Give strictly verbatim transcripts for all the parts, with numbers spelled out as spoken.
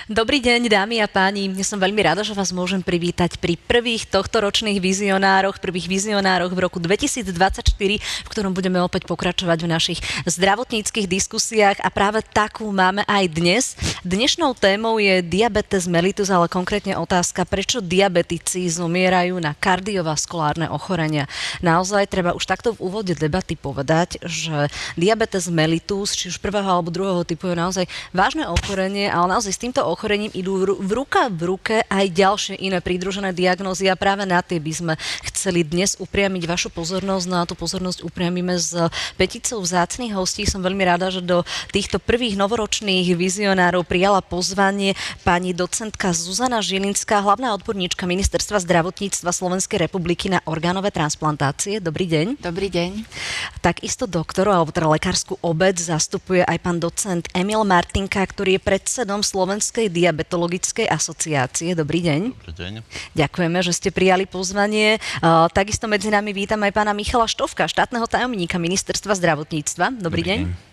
Dobrý deň, dámy a páni. Ja som veľmi rada, že vás môžem privítať pri prvých tohtoročných vizionároch, prvých vizionároch v roku dvetisícdvadsaťštyri, v ktorom budeme opäť pokračovať v našich zdravotníckych diskusiách a práve takú máme aj dnes. Dnešnou témou je diabetes mellitus, ale konkrétne otázka, prečo diabetici zomierajú na kardiovaskulárne ochorenia. Naozaj treba už takto v úvode debaty povedať, že diabetes mellitus, či už prvého alebo druhého typu, je naozaj vážne ochorenie, ale naozaj s týmto ochorením idú v ruka v ruke aj ďalšie iné pridružené diagnózy a práve na tie by sme chceli dnes upriamiť vašu pozornosť. No a tú pozornosť upriamime s peticou vzácnych hostí. Som veľmi rada, že do týchto prvých novoročných vizionárov prijala pozvanie pani docentka Zuzana Žilinská, hlavná odborníčka Ministerstva zdravotníctva Slovenskej republiky na orgánové transplantácie. Dobrý deň. Dobrý deň. Takisto doktoru, alebo teda lekárskú obec zastupuje aj pán docent Emil Martinka, ktorý je predsedom Slovenskej diabetologickej asociácie. Dobrý deň. Dobrý deň. Ďakujeme, že ste prijali pozvanie. Uh, takisto medzi nami vítam aj pána Michala Štovka, štátneho tajomníka Ministerstva zdravotníctva. Dobrý, Dobrý deň. deň.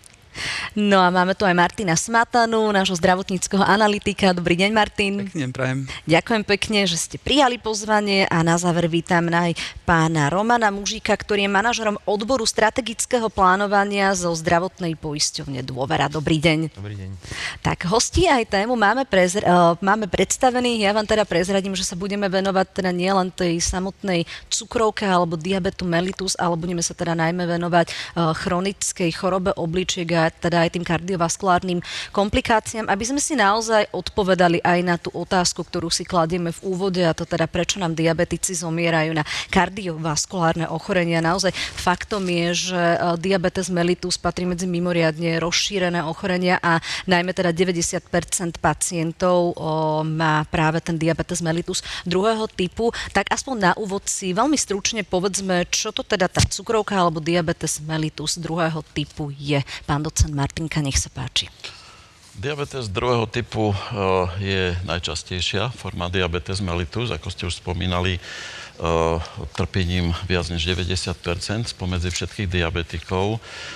No a máme tu aj Martina Smatanu, nášho zdravotníckeho analytika. Dobrý deň, Martin. Pekne, prajem. Ďakujem pekne, že ste prijali pozvanie a na záver vítam aj pána Romana Mužíka, ktorý je manažerom odboru strategického plánovania zo zdravotnej poisťovne Dôvera. Dobrý deň. Dobrý deň. Tak hostí aj tému máme, prezr- uh, máme predstavených. Ja vám teda prezradím, že sa budeme venovať teda nielen tej samotnej cukrovke alebo diabetu mellitus, ale budeme sa teda najmä venovať uh, chronickej chorobe obličiek a teda aj tým kardiovaskulárnym komplikáciám, aby sme si naozaj odpovedali aj na tú otázku, ktorú si kladieme v úvode, a to teda prečo nám diabetici zomierajú na kardiovaskulárne ochorenia. Naozaj faktom je, že diabetes mellitus patrí medzi mimoriadne rozšírené ochorenia a najmä teda deväťdesiat percent pacientov o, má práve ten diabetes mellitus druhého typu. Tak aspoň na úvod si veľmi stručne povedzme, čo to teda tá cukrovka alebo diabetes mellitus druhého typu je. Pán docent Martinka, nech sa páči. Diabetes druhého typu je najčastejšia forma diabetes mellitus, ako ste už spomínali, trpením viac než deväťdesiat percent spomedzi všetkých diabetikov,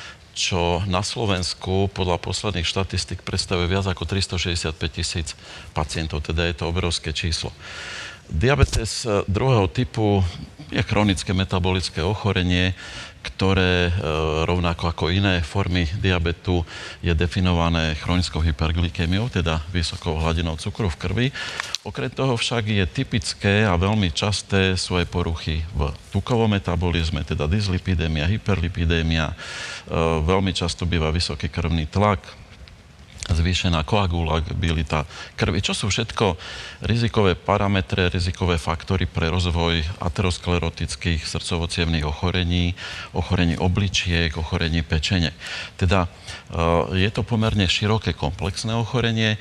čo na Slovensku podľa posledných štatistík predstavuje viac ako tristošesťdesiatpäť tisíc pacientov, teda je to obrovské číslo. Diabetes druhého typu je chronické metabolické ochorenie, ktoré rovnako ako iné formy diabetu je definované chronickou hyperglykémiou, teda vysokou hladinou cukru v krvi. Okrem toho však je typické a veľmi časté sú aj poruchy v tukovom metabolizme, teda dyslipidémia, hyperlipidémia. Veľmi často býva vysoký krvný tlak, zvýšená koagulabilita krvi, čo sú všetko rizikové parametre, rizikové faktory pre rozvoj aterosklerotických srdcovo-cievnych ochorení, ochorení obličiek, ochorení pečene. Teda je to pomerne široké komplexné ochorenie.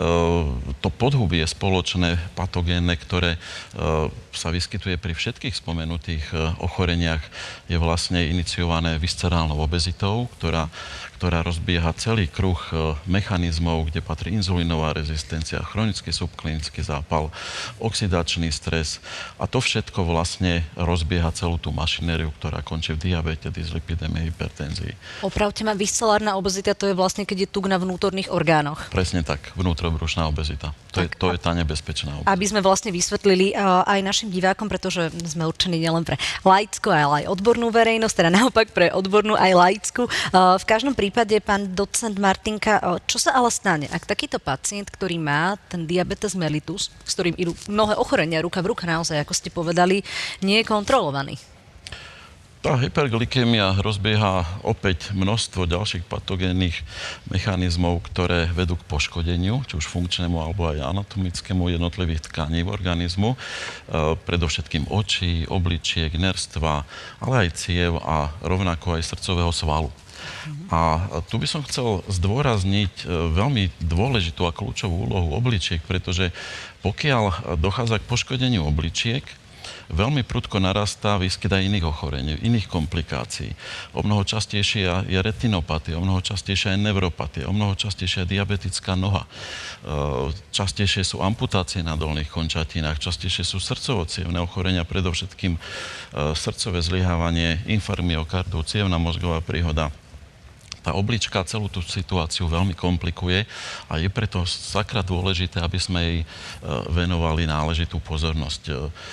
To podhubie spoločné patogénne, ktoré sa vyskytuje pri všetkých spomenutých ochoreniach, je vlastne iniciované viscerálnou obezitou, ktorá, ktorá rozbieha celý kruh mechanizmov, kde patrí inzulínová rezistencia, chronický subklinický zápal, oxidačný stres a to všetko vlastne rozbieha celú tú mašinériu, ktorá končí v diabete, dyslipidémii, hypertenzii. Opravte ma, viscerálna obezita, to je vlastne, keď je tuk na vnútorných orgánoch. Presne tak, vnútrobrušná obezita. To, tak, je, to je tá nebezpečná obezita. Aby sme vlastne vysvetlili uh, aj našim divákom, pretože sme určení nielen pre laickú, ale aj odbornú verejnosť, teda naopak pre odbornú aj laickú. Uh, v každom prípade, pán docent Martinka, uh, čo sa ale stane, ak takýto pacient, ktorý má ten diabetes mellitus, s ktorým idú mnohé ochorenia ruka v ruka naozaj, ako ste povedali, nie je kontrolovaný? Tá hyperglykémia rozbieha opäť množstvo ďalších patogénnych mechanizmov, ktoré vedú k poškodeniu, či už funkčnému alebo aj anatomickému jednotlivých tkaní v organizmu, e, predovšetkým očí, obličiek, nerstva, ale aj ciev a rovnako aj srdcového svalu. A tu by som chcel zdôrazniť veľmi dôležitú a kľúčovú úlohu obličiek, pretože pokiaľ dochádza k poškodeniu obličiek, veľmi prudko narastá výskyt aj iných ochorení, iných komplikácií. O mnoho častejšia je retinopatia, o mnoho častejšia je neuropatia, o mnoho častejšia je diabetická noha. Častejšie sú amputácie na dolných končatinách, častejšie sú srdcovo-cievne ochorenia, predovšetkým srdcové zlyhávanie, infarkt myokardu, cievna mozgová príhoda, tá oblička celú tú situáciu veľmi komplikuje a je preto sakra dôležité, aby sme jej venovali náležitú pozornosť.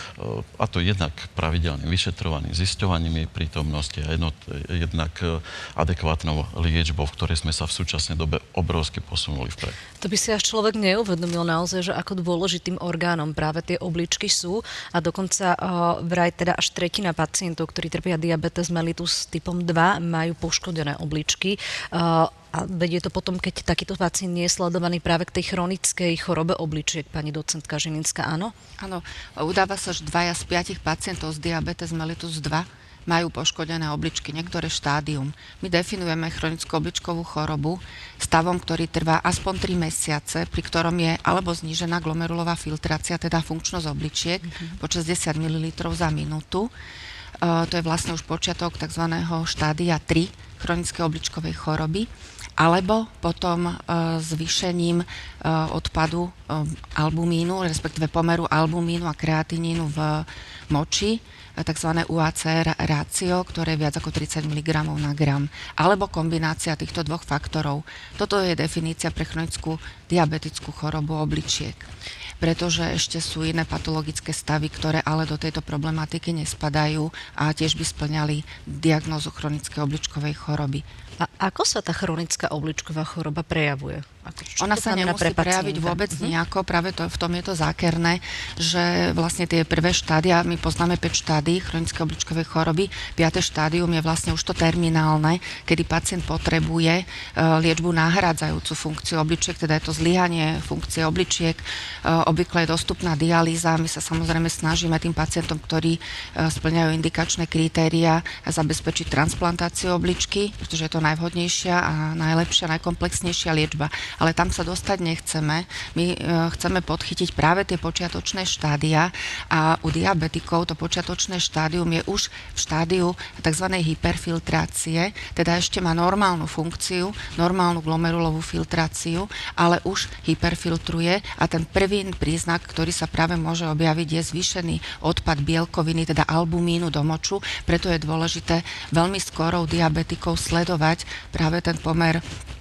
A to jednak pravidelným vyšetrovaním, zisťovaním jej prítomnosti a jednot, jednak adekvátnou liečbou, v ktorej sme sa v súčasnej dobe obrovsky posunuli vpred. To by si až človek neuvedomil naozaj, že ako dôležitým orgánom práve tie obličky sú a dokonca uh, vraj teda až tretina pacientov, ktorí trpia diabetes mellitus typom dva, majú poškodené obličky. Uh, a vedie to potom, keď takýto pacient nie je sledovaný práve k tej chronickej chorobe obličiek, pani docentka Žilinská, áno? Áno, udáva sa, že dvaja z piatich pacientov z diabetes mellitus dva majú poškodené obličky, niektoré štádium. My definujeme chronickú obličkovú chorobu stavom, ktorý trvá aspoň tri mesiace, pri ktorom je alebo znížená glomerulová filtrácia, teda funkčnosť obličiek, mm-hmm. po šesťdesiat mililitrov za minútu. Uh, to je vlastne už počiatok tzv. Štádia tri chronickej obličkovej choroby, alebo potom uh, zvýšením uh, odpadu uh, albumínu, respektíve pomeru albumínu a kreatinínu v moči, tzv. U A C rácio, ktoré je viac ako tridsať miligramov na gram, alebo kombinácia týchto dvoch faktorov. Toto je definícia pre chronickú diabetickú chorobu obličiek, pretože ešte sú iné patologické stavy, ktoré ale do tejto problematiky nespadajú a tiež by splňali diagnózu chronickej obličkovej choroby. A ako sa tá chronická obličková choroba prejavuje? Ako, Ona sa nemusí prejaviť vôbec uh-huh. nejako, práve to, v tom je to zákerné, že vlastne tie prvé štádia, my poznáme päť štádií chronickej obličkovej choroby, piate štádium je vlastne už to terminálne, kedy pacient potrebuje uh, liečbu nahrádzajúcu funkciu obličiek, teda je to zlyhanie funkcie obličiek, uh, obvykle je dostupná dialýza, my sa samozrejme snažíme tým pacientom, ktorí uh, splňajú indikačné kritéria, zabezpečiť transplantáciu obličky, pretože je to najvhodnejšia a najlepšia, najkomplexnejšia liečba. Ale tam sa dostať nechceme. My e, chceme podchytiť práve tie počiatočné štádia a u diabetikov to počiatočné štádium je už v štádiu tzv. Hyperfiltrácie, teda ešte má normálnu funkciu, normálnu glomerulovú filtráciu, ale už hyperfiltruje a ten prvý príznak, ktorý sa práve môže objaviť, je zvýšený odpad bielkoviny, teda albumínu do moču, preto je dôležité veľmi skoro u diabetikov sledovať práve ten pomer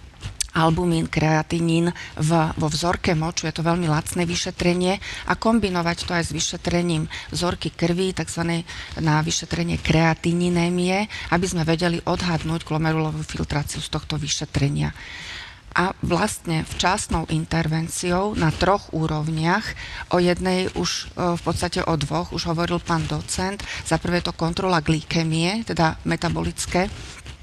albumín, kreatinín v, vo vzorke moču, je to veľmi lacné vyšetrenie a kombinovať to aj s vyšetrením vzorky krvi, tzv. Na vyšetrenie kreatininémie, aby sme vedeli odhadnúť glomerulovú filtráciu z tohto vyšetrenia. A vlastne včasnou intervenciou na troch úrovniach, o jednej už v podstate o dvoch, už hovoril pán docent, za prvé to kontrola glykemie, teda metabolické,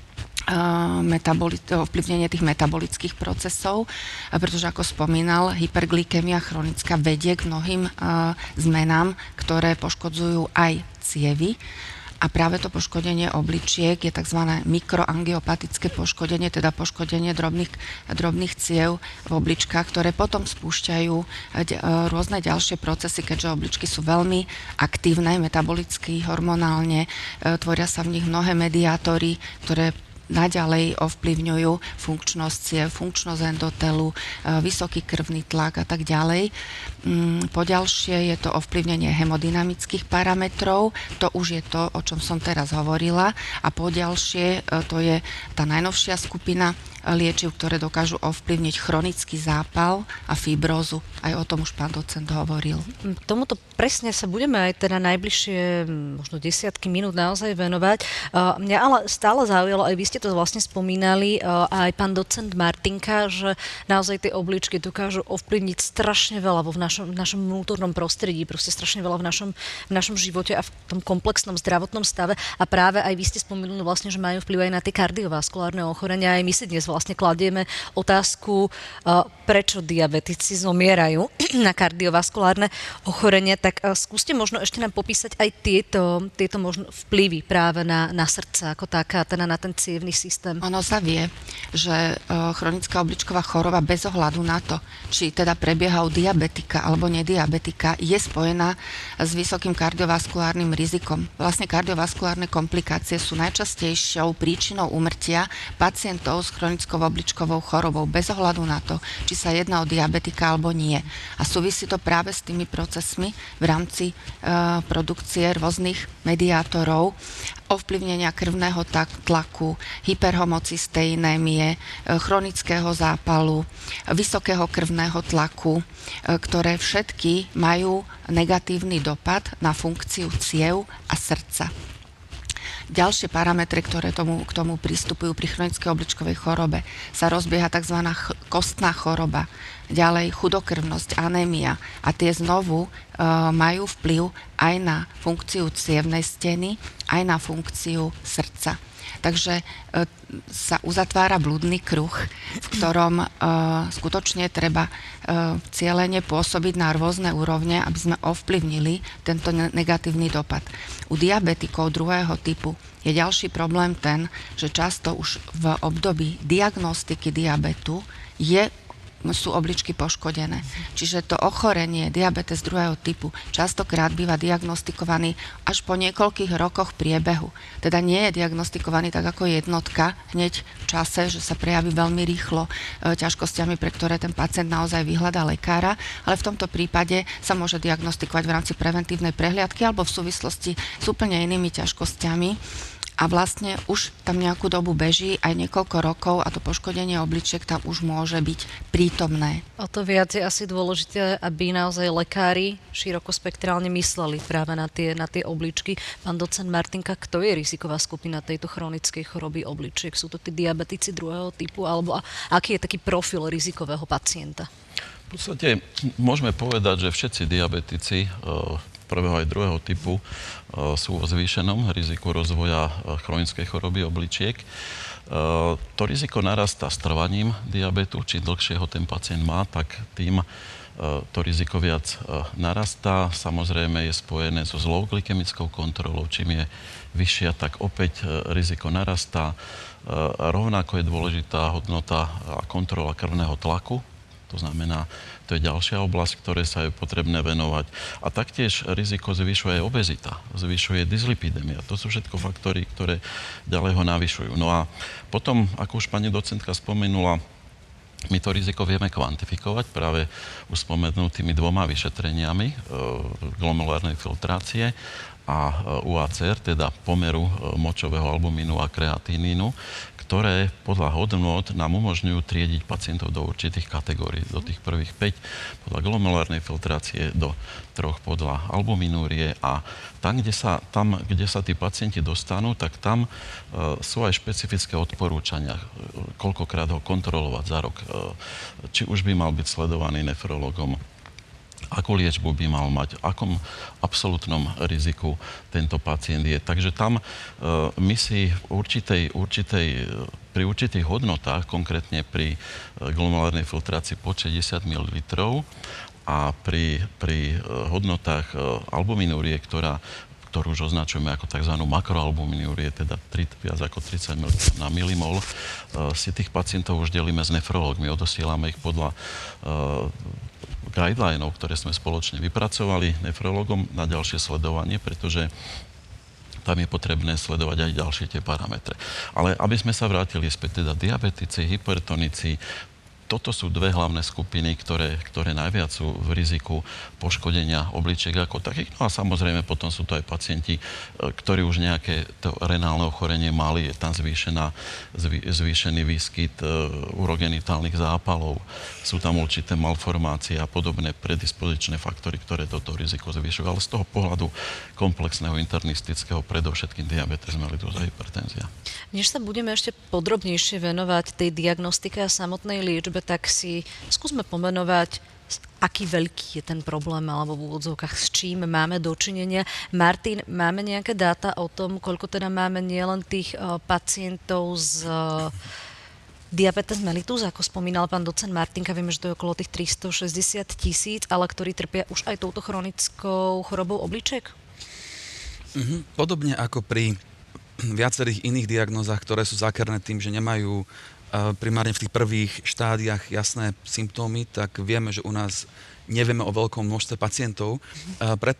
Metaboli- ovplyvnenie tých metabolických procesov, pretože ako spomínal, hyperglykemia chronická vedie k mnohým uh, zmenám, ktoré poškodzujú aj cievy. A práve to poškodenie obličiek je tzv. Mikroangiopatické poškodenie, teda poškodenie drobných, drobných ciev v obličkách, ktoré potom spúšťajú rôzne ďalšie procesy, keďže obličky sú veľmi aktívne, metabolicky, hormonálne, tvoria sa v nich mnohé mediátory, ktoré naďalej ovplyvňujú funkčnosť ciev, funkčnosť endotelu, vysoký krvný tlak a tak ďalej. Poďalšie je to ovplyvnenie hemodynamických parametrov, to už je to, o čom som teraz hovorila. A poďalšie to je tá najnovšia skupina liečiv, ktoré dokážu ovplyvniť chronický zápal a fibrózu. Aj o tom už pán docent hovoril. Tomuto presne sa budeme aj teda najbližšie možno desiatky minút naozaj venovať. Mňa ale stále zaujalo, aj vy ste to vlastne spomínali, aj pán docent Martinka, že naozaj tie obličky dokážu ovplyvniť strašne veľa vo v našom, v našom vnútornom prostredí, proste strašne veľa v našom, v našom živote a v tom komplexnom zdravotnom stave. A práve aj vy ste spomenuli vlastne, že majú vplyv aj na tie kardiovaskulárne ochorenia. Aj my si dnes vlastne kladieme otázku, prečo diabetici zomierajú na kardiovaskulárne ochorenia. Tak skúste možno ešte nám popísať aj tieto, tieto možno vplyvy práve na, na srdce, ako taká, teda na ten cievny systém. Ono sa vie, že chronická obličková choroba bez ohľadu na to, či teda prebieha u diabetika alebo nediabetika, je spojená s vysokým kardiovaskulárnym rizikom. Vlastne kardiovaskulárne komplikácie sú najčastejšou príčinou úmrtia pacientov s chronickou chronickou obličkovou chorobou, bez ohľadu na to, či sa jedná o diabetika alebo nie. A súvisí to práve s tými procesmi v rámci e, produkcie rôznych mediátorov, ovplyvnenia krvného tlaku, hyperhomocysteinémie, chronického zápalu, vysokého krvného tlaku, ktoré všetky majú negatívny dopad na funkciu ciev a srdca. Ďalšie parametre, ktoré tomu, k tomu pristupujú pri chronickej obličkovej chorobe, sa rozbieha tzv. Ch- kostná choroba, ďalej chudokrvnosť, anémia a tie znovu e, majú vplyv aj na funkciu cievnej steny, aj na funkciu srdca. Takže e, sa uzatvára blúdny kruh, v ktorom e, skutočne treba e, cielene pôsobiť na rôzne úrovne, aby sme ovplyvnili tento ne- negatívny dopad. U diabetikov druhého typu je ďalší problém ten, že často už v období diagnostiky diabetu je sú obličky poškodené. Čiže to ochorenie, diabetes druhého typu, častokrát býva diagnostikovaný až po niekoľkých rokoch priebehu. Teda nie je diagnostikovaný tak ako jednotka hneď v čase, že sa prejaví veľmi rýchlo e, ťažkosťami, pre ktoré ten pacient naozaj vyhľadá lekára, ale v tomto prípade sa môže diagnostikovať v rámci preventívnej prehliadky alebo v súvislosti s úplne inými ťažkosťami. A vlastne už tam nejakú dobu beží aj niekoľko rokov a to poškodenie obličiek tam už môže byť prítomné. O to viac je asi dôležité, aby naozaj lekári širokospektrálne mysleli práve na tie, na tie obličky. Pán docent Martinka, kto je riziková skupina tejto chronickej choroby obličiek? Sú to tí diabetici druhého typu alebo a, aký je taký profil rizikového pacienta? V podstate môžeme povedať, že všetci diabetici prvého aj druhého typu sú vo zvýšenom riziku rozvoja chronickej choroby obličiek. To riziko narastá s trvaním diabetu. Čím dlhšie ho ten pacient má, tak tým to riziko viac narastá. Samozrejme je spojené so zlou glykemickou kontrolou. Čím je vyššia, tak opäť riziko narastá. Rovnako je dôležitá hodnota a kontrola krvného tlaku. To znamená, to je ďalšia oblasť, ktoré sa je potrebné venovať. A taktiež riziko zvyšuje obezita, zvyšuje dyslipidémia. To sú všetko faktory, ktoré ďalej ho navyšujú. No a potom, ako už pani docentka spomenula, my to riziko vieme kvantifikovať práve už spomenutými dvoma vyšetreniami e, glomulárnej filtrácie a U A C R, teda pomeru močového albumínu a kreatinínu, ktoré podľa hodnôt nám umožňujú triediť pacientov do určitých kategórií. Do tých prvých päť podľa glomulárnej filtrácie, do troch podľa albuminúrie a tam, kde sa, tam, kde sa tí pacienti dostanú, tak tam e, sú aj špecifické odporúčania, koľkokrát ho kontrolovať za rok. E, či už by mal byť sledovaný nefrologom, akú liečbu by mal mať, v akom absolútnom riziku tento pacient je. Takže tam e, my si v určitej, určitej, pri určitých hodnotách, konkrétne pri glomulárnej filtrácii pod šesťdesiat mililitrov a pri, pri hodnotách albuminúrie, ktorá ktorú už označujeme ako tzv. Makroalbuminúrie, teda tri, viac ako tridsať milimetrov na milimol, si tých pacientov už delíme s nefrológmi. Odosielame ich podľa guidelinov, ktoré sme spoločne vypracovali nefrológom na ďalšie sledovanie, pretože tam je potrebné sledovať aj ďalšie tie parametre. Ale aby sme sa vrátili späť, teda diabetici, hypertonici, toto sú dve hlavné skupiny, ktoré, ktoré najviac sú v riziku poškodenia obličiek ako takých. No a samozrejme potom sú to aj pacienti, ktorí už nejaké to renálne ochorenie mali, je tam zvýšená, zvý, zvýšený výskyt urogenitálnych zápalov, sú tam určité malformácie a podobné predispozičné faktory, ktoré toto riziko zvyšujú. Ale z toho pohľadu komplexného internistického, predovšetkým diabetes mellitus a hypertenzia. Než sa budeme ešte podrobnejšie venovať tej diagnostike a samotnej liečbe, tak si skúsme pomenovať, aký veľký je ten problém, alebo v úvodzovkách s čím máme dočinenia. Martin, máme nejaké dáta o tom, koľko teda máme nielen tých uh, pacientov z uh, diabetes mellitus, ako spomínal pán docent Martinka, vieme, že to je okolo tých tristošesťdesiat tisíc, ale ktorí trpia už aj touto chronickou chorobou obličiek? Mhm. Podobne ako pri viacerých iných diagnózach, ktoré sú zákerné tým, že nemajú primárne v tých prvých štádiách jasné symptómy, tak vieme, že u nás nevieme o veľkom množstve pacientov. Preto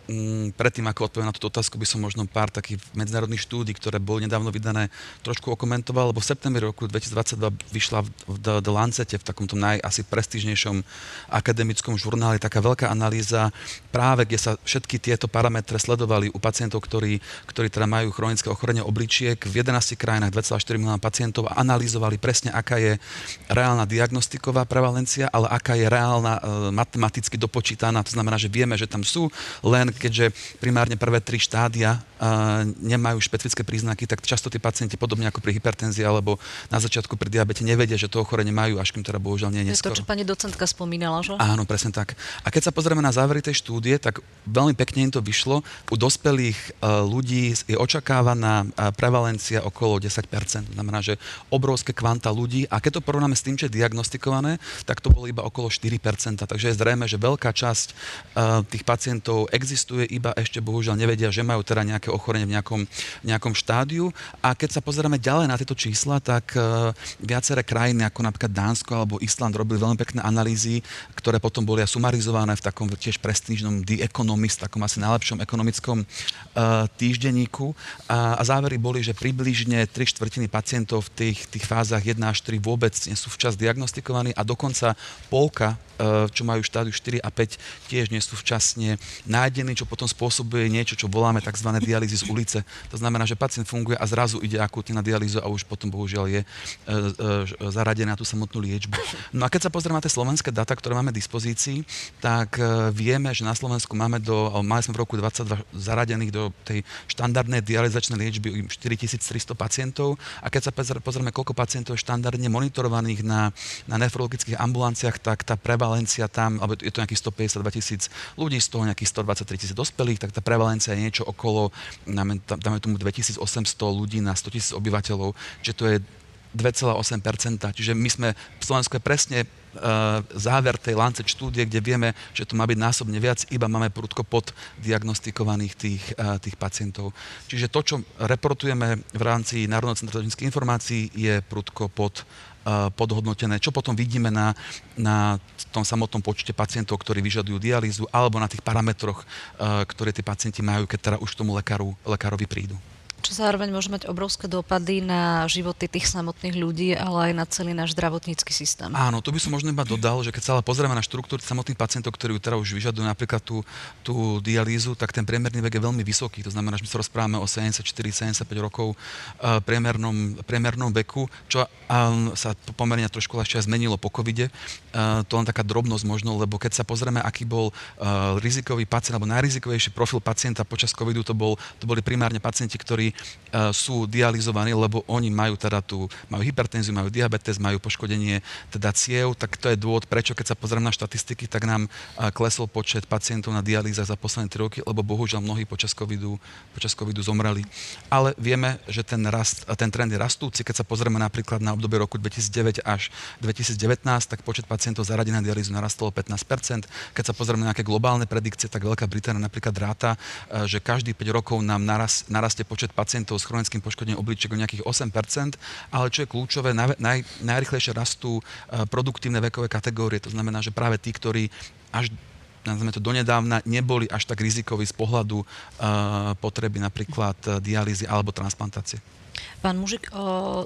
predtým, ako odpoviem na túto otázku, by som možno pár takých medzinárodných štúdí, ktoré boli nedávno vydané, trošku okomentoval, lebo v septembri roku dvetisícdvadsaťdva vyšla v The Lancete, v takomto naj asi prestížnejšom akademickom žurnáli, taká veľká analýza práve, kde sa všetky tieto parametre sledovali u pacientov, ktorí, ktorí teda majú chronické ochorenie obličiek v jedenástich krajinách, dva celé štyri milióna pacientov a analyzovali presne, aká je reálna diagnostiková prevalencia, ale aká je reálna e, matematicky dopočítaná. To znamená, že vieme, že tam sú, len keďže primárne prvé tri štádia e, nemajú špecifické príznaky, tak často tí pacienti, podobne ako pri hypertenzii alebo na začiatku pri diabete, nevedia, že to ochorenie majú, až kým teda bohužiaľ nie je neskoro. To, čo pani docentka spomínala, že? Áno, presne tak. A keď sa pozrieme na závery tej štúdie, tak veľmi pekne im to vyšlo. U dospelých e, ľudí je očakávaná e, prevalencia okolo desať percent. To znamená, že obrovské kvanta ľudí. A keď to porovnáme s tým, čo je diagnostikované, tak to bolo iba okolo štyri percentá. Takže je zrejme, že veľká časť uh, tých pacientov existuje, iba ešte bohužiaľ nevedia, že majú teda nejaké ochorenie v nejakom, nejakom štádiu. A keď sa pozeráme ďalej na tieto čísla, tak uh, viaceré krajiny, ako napríklad Dánsko alebo Island, robili veľmi pekné analýzy, ktoré potom boli sumarizované v takom tiež prestížnom The Economist, takom asi najlepšom ekonomickom uh, týždenníku. A, a závery boli, že približne tri štvrtiny pacientov v tých, tých fázach jedna až tri vôbec nie sú včas diagnostikovaní a dokonca polka, čo majú štádiu štyri a päť, tiež nie sú včasne nájdení, čo potom spôsobuje niečo, čo voláme tzv. Dialýzy z ulice. To znamená, že pacient funguje a zrazu ide akútne na dialýzu a už potom bohužiaľ je e, e, zaradený na tú samotnú liečbu. No a keď sa pozrieme na tie slovenské dáta, ktoré máme v dispozícii, tak e, vieme, že na Slovensku máme do, mali sme v roku dvadsaťdva zaradených do tej štandardnej dialyzačnej liečby štyritisíctristo pacientov a keď sa pozrieme, koľko pacientov je štandardne monitorovaných na, na nefrologických ambulanciách, tak tá prevalencia tam, alebo je to nejakých stopäťdesiatdva tisíc ľudí, z toho nejakých stodvadsaťtri tisíc dospelých, tak tá prevalencia je niečo okolo, dáme tomu dvetisícosemsto ľudí na sto tisíc obyvateľov, že to je dva celé osem percenta. Čiže my sme, v Slovensku je presne uh, záver tej Lancet štúdie, kde vieme, že to má byť násobne viac, iba máme prudko poddiagnostikovaných tých, uh, tých pacientov. Čiže to, čo reportujeme v rámci Národného centra zdravotníckych informácií, je prudko pod podhodnotené, čo potom vidíme na, na tom samotnom počte pacientov, ktorí vyžadujú dialýzu, alebo na tých parametroch, ktoré tí pacienti majú, keď teda už k tomu lekáru, lekárovi prídu. Čo zároveň môže mať obrovské dopady na životy tých samotných ľudí, ale aj na celý náš zdravotnícky systém. Áno, tu by som možno iba dodal, že keď sa ale pozrieme na štruktúru samotných pacientov, ktorí teda už vyžadujú napríklad tú, tú dialýzu, tak ten priemerný vek je veľmi vysoký. To znamená, že my sa rozprávame o sedemdesiatštyri sedemdesiatpäť rokov uh, priemernom, priemernom veku, čo uh, sa pomerne trošku ešte aj zmenilo po covide. Uh, to len taká drobnosť možno, lebo keď sa pozrieme, aký bol uh, rizikový pacient, alebo najrizikovejší profil pacienta počas covidu, to, bol, to boli primárne pacienti, ktorí sú dializovaní, lebo oni majú teda tú, majú hypertenziu, majú diabetes, majú poškodenie teda ciev, tak to je dôvod, prečo keď sa pozrieme na štatistiky, tak nám klesol počet pacientov na dialýzach za posledné tri roky, lebo bohužiaľ mnohí počas covidu, počas covidu zomreli. Ale vieme, že ten, rast, ten trend je rastúci. Keď sa pozrieme napríklad na obdobie roku dvetisícdeväť až dvetisícdevätnásť, tak počet pacientov zaradených na dialýzu narastol o pätnásť percent. Keď sa pozrieme na nejaké globálne predikcie, tak Veľká Británia napríklad ráta, že každých päť rokov nám naraz, narastie počet pacientov s chronickým poškodením obličiek o nejakých osem percent, ale čo je kľúčové, naj, naj, najrychlejšie rastú produktívne vekové kategórie. To znamená, že práve tí, ktorí až nazvime to donedávna, neboli až tak rizikoví z pohľadu uh, potreby napríklad dialýzy alebo transplantácie. Pán Mužik, o,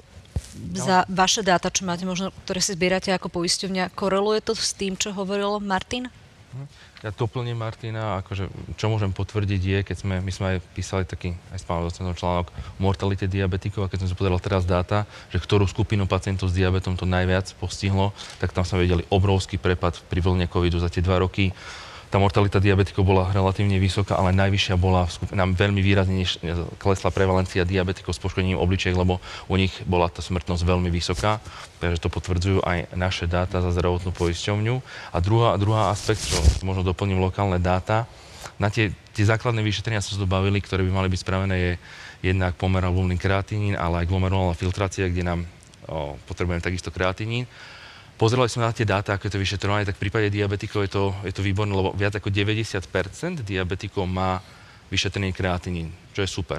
za no. vaše dáta, čo máte možno, ktoré si zbierate ako poisťovňa, koreluje to s tým, čo hovoril Martin? Ja doplním Martina, akože, čo môžem potvrdiť je, keď sme, my sme aj písali taký, aj s pánom docentom článok o mortalite diabetikov, a keď som si pozeral teraz dáta, že ktorú skupinu pacientov s diabetom to najviac postihlo, tak tam sme videli obrovský prepad pri vlne covidu za tie dva roky. Tá mortalita diabetikov bola relatívne vysoká, ale najvyššia bola, nám veľmi výrazne klesla prevalencia diabetikov s poškodením obličiek, lebo u nich bola tá smrtnosť veľmi vysoká, takže to potvrdzujú aj naše dáta za zdravotnú poisťovňu. A druhá, druhá aspekt, čo možno doplním lokálne dáta, na tie, tie základné vyšetrenia sa dobavili, ktoré by mali byť spravené, je jednak pomer albumín kreatinín, ale aj glomerulálna filtrácia, kde nám o, potrebujeme takisto kreatinín. Pozerali sme na tie dáta, ako je to vyšetrovanie, tak v prípade diabetikov je to, je to výborné, lebo viac ako deväťdesiat percent diabetikov má vyšetrený kreatinín, čo je super.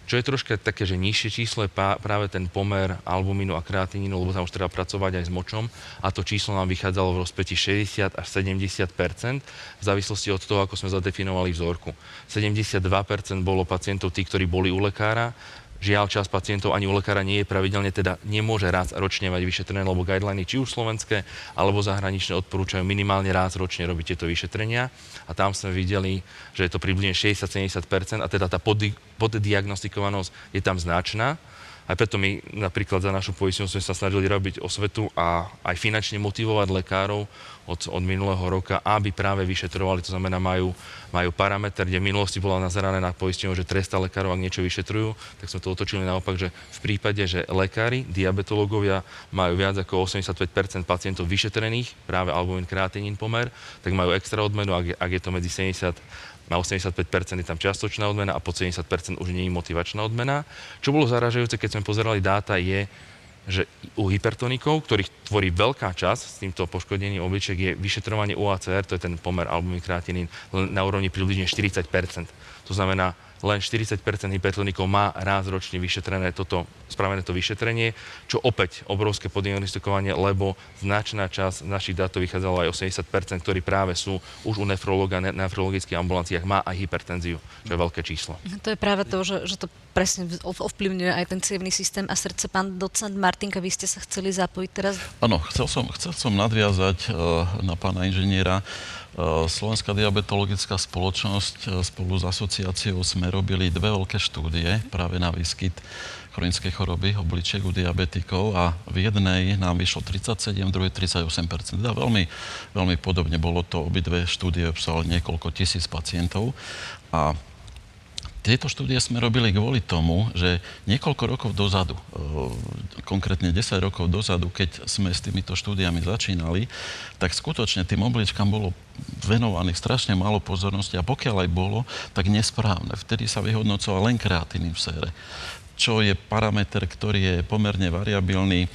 Čo je troška také, že nižšie číslo je práve ten pomer albumínu a kreatinínu, lebo tam už treba pracovať aj s močom a to číslo nám vychádzalo v rozpätí šesťdesiat až sedemdesiat percent v závislosti od toho, ako sme zadefinovali vzorku. sedemdesiatdva percent bolo pacientov tí, ktorí boli u lekára. Žiaľ, časť pacientov ani u lekára nie je pravidelne, teda nemôže raz ročne mať vyšetrené, lebo guideliny či už slovenské alebo zahraničné odporúčajú minimálne raz ročne robiť tieto vyšetrenia. A tam sme videli, že je to približne šesťdesiat až sedemdesiat percent a teda tá poddi- poddiagnostikovanosť je tam značná. Aj preto my napríklad za našu poistňu sme sa snažili robiť osvetu a aj finančne motivovať lekárov od, od minulého roka, aby práve vyšetrovali, to znamená majú, majú parameter, kde v minulosti bola nazerané na poistňu, že trestá lekárov, ak niečo vyšetrujú, tak sme to otočili naopak, že v prípade, že lekári, diabetológovia majú viac ako osemdesiatpäť percent pacientov vyšetrených, práve albumín kreatinín pomer, tak majú extra odmenu, ak je, ak je to medzi sedemdesiat na osemdesiatpäť percent je tam čiastočná odmena a pod sedemdesiat percent už nie je motivačná odmena. Čo bolo zaražajúce, keď sme pozerali dáta, je, že u hypertonikov, ktorých tvorí veľká časť s týmto poškodením obličiek, je vyšetrovanie U A C R, to je ten pomer albumín kreatinín, na úrovni približne štyridsať percent. To znamená, len štyridsať percent hypertonikov má raz ročne vyšetrené toto, spravené to vyšetrenie, čo opäť obrovské poddiagnostikovanie, lebo značná časť našich dátov vychádzalo aj osemdesiat percent, ktorí práve sú už u nefrológa, ne, nefrologických ambulanciách, má aj hypertenziu, čo je veľké číslo. To je práve to, že, že to presne ovplyvňuje aj ten cievny systém a srdce. Pán docent Martinka, vy ste sa chceli zapojiť teraz? Áno, chcel som, chcel som nadviazať uh, na pána inžiniera. Slovenská diabetologická spoločnosť spolu s asociáciou sme robili dve veľké štúdie práve na výskyt chronickej choroby obličiek u diabetikov a v jednej nám vyšlo tridsaťsedem, v druhej tridsaťosem percent. Teda veľmi, veľmi podobne bolo to, obidve štúdie obsahovali niekoľko tisíc pacientov a tieto štúdie sme robili kvôli tomu, že niekoľko rokov dozadu, konkrétne desať rokov dozadu, keď sme s týmito štúdiami začínali, tak skutočne tým obličkám bolo venovaných strašne málo pozornosti a pokiaľ aj bolo, tak nesprávne. Vtedy sa vyhodnocoval len kreatinín v sére, čo je parameter, ktorý je pomerne variabilný.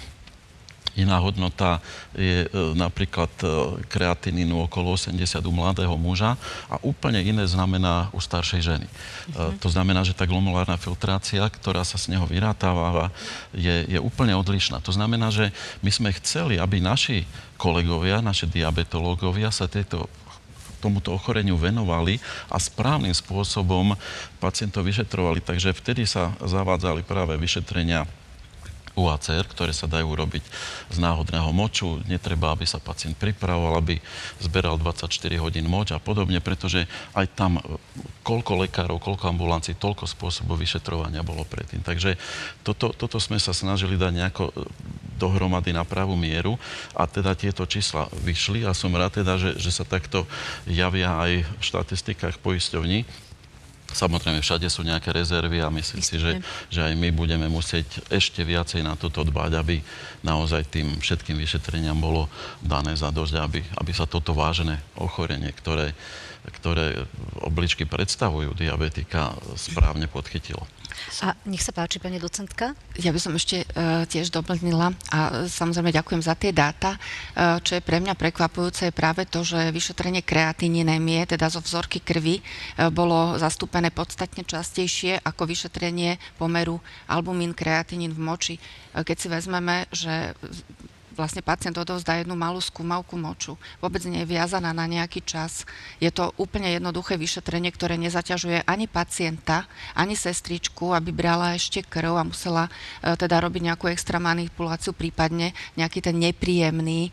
Iná hodnota je e, napríklad e, kreatinínu okolo osemdesiat u mladého muža a úplne iné znamená u staršej ženy. Mm-hmm. E, to znamená, že tá glomulárna filtrácia, ktorá sa z neho vyrátáva, je, je úplne odlišná. To znamená, že my sme chceli, aby naši kolegovia, naši diabetológovia sa tejto tomuto ochoreniu venovali a správnym spôsobom pacientov vyšetrovali. Takže vtedy sa zavádzali práve vyšetrenia U A C R, ktoré sa dajú robiť z náhodného moču. Netreba, aby sa pacient pripravoval, aby zberal dvadsaťštyri hodín moč a podobne, pretože aj tam koľko lekárov, koľko ambulancií, toľko spôsobov vyšetrovania bolo predtým. Takže toto, toto sme sa snažili dať nejako dohromady na pravú mieru a teda tieto čísla vyšli a som rád teda, že, že sa takto javia aj v štatistikách poisťovní. Samozrejme, všade sú nejaké rezervy a myslím si, že, že aj my budeme musieť ešte viacej na toto dbať, aby naozaj tým všetkým vyšetreniam bolo dané za dosť, aby, aby sa toto vážne ochorenie, ktoré, ktoré obličky predstavujú diabetika, správne podchytilo. A nech sa páči, pani docentka. Ja by som ešte uh, tiež doplnila a samozrejme ďakujem za tie dáta. Uh, čo je pre mňa prekvapujúce je práve to, že vyšetrenie kreatinínémie, teda zo vzorky krvi, uh, bolo zastúpené podstatne častejšie ako vyšetrenie pomeru albumín kreatinín v moči. Uh, keď si vezmeme, že vlastne pacient odovzdá jednu malú skúmavku moču. Vôbec nie je viazaná na nejaký čas. Je to úplne jednoduché vyšetrenie, ktoré nezaťažuje ani pacienta, ani sestričku, aby brala ešte krv a musela e, teda robiť nejakú extra manipuláciu, prípadne nejaký ten nepríjemný e,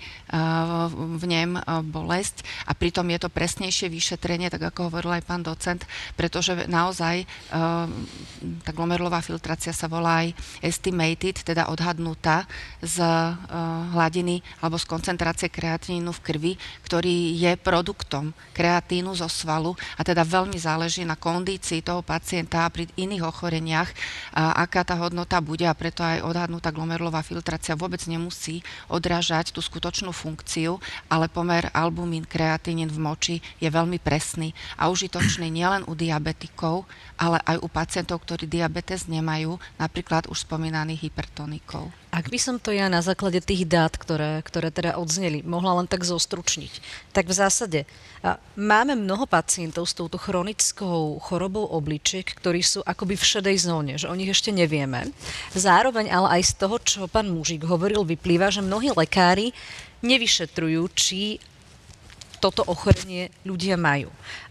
v nem e, bolesť. A pritom je to presnejšie vyšetrenie, tak ako hovoril aj pán docent, pretože naozaj e, tá glomerulová filtrácia sa volá aj estimated, teda odhadnutá z e, hladiny alebo z koncentrácie kreatínu v krvi, ktorý je produktom kreatínu zo svalu a teda veľmi záleží na kondícii toho pacienta a pri iných ochoreniach, a aká tá hodnota bude a preto aj odhadnutá glomerulová filtrácia vôbec nemusí odrážať tú skutočnú funkciu, ale pomer albumín kreatínin v moči je veľmi presný a užitočný nielen u diabetikov, ale aj u pacientov, ktorí diabetes nemajú, napríklad už spomínaných hypertonikov. Ak by som to ja na základe tých dát dát, ktoré, ktoré teda odzneli, mohla len tak zostručniť. Tak v zásade a máme mnoho pacientov s touto chronickou chorobou obličiek, ktorí sú akoby v šedej zóne, že o nich ešte nevieme. Zároveň ale aj z toho, čo pán Mužík hovoril, vyplýva, že mnohí lekári nevyšetrujú, či toto ochorenie ľudia majú.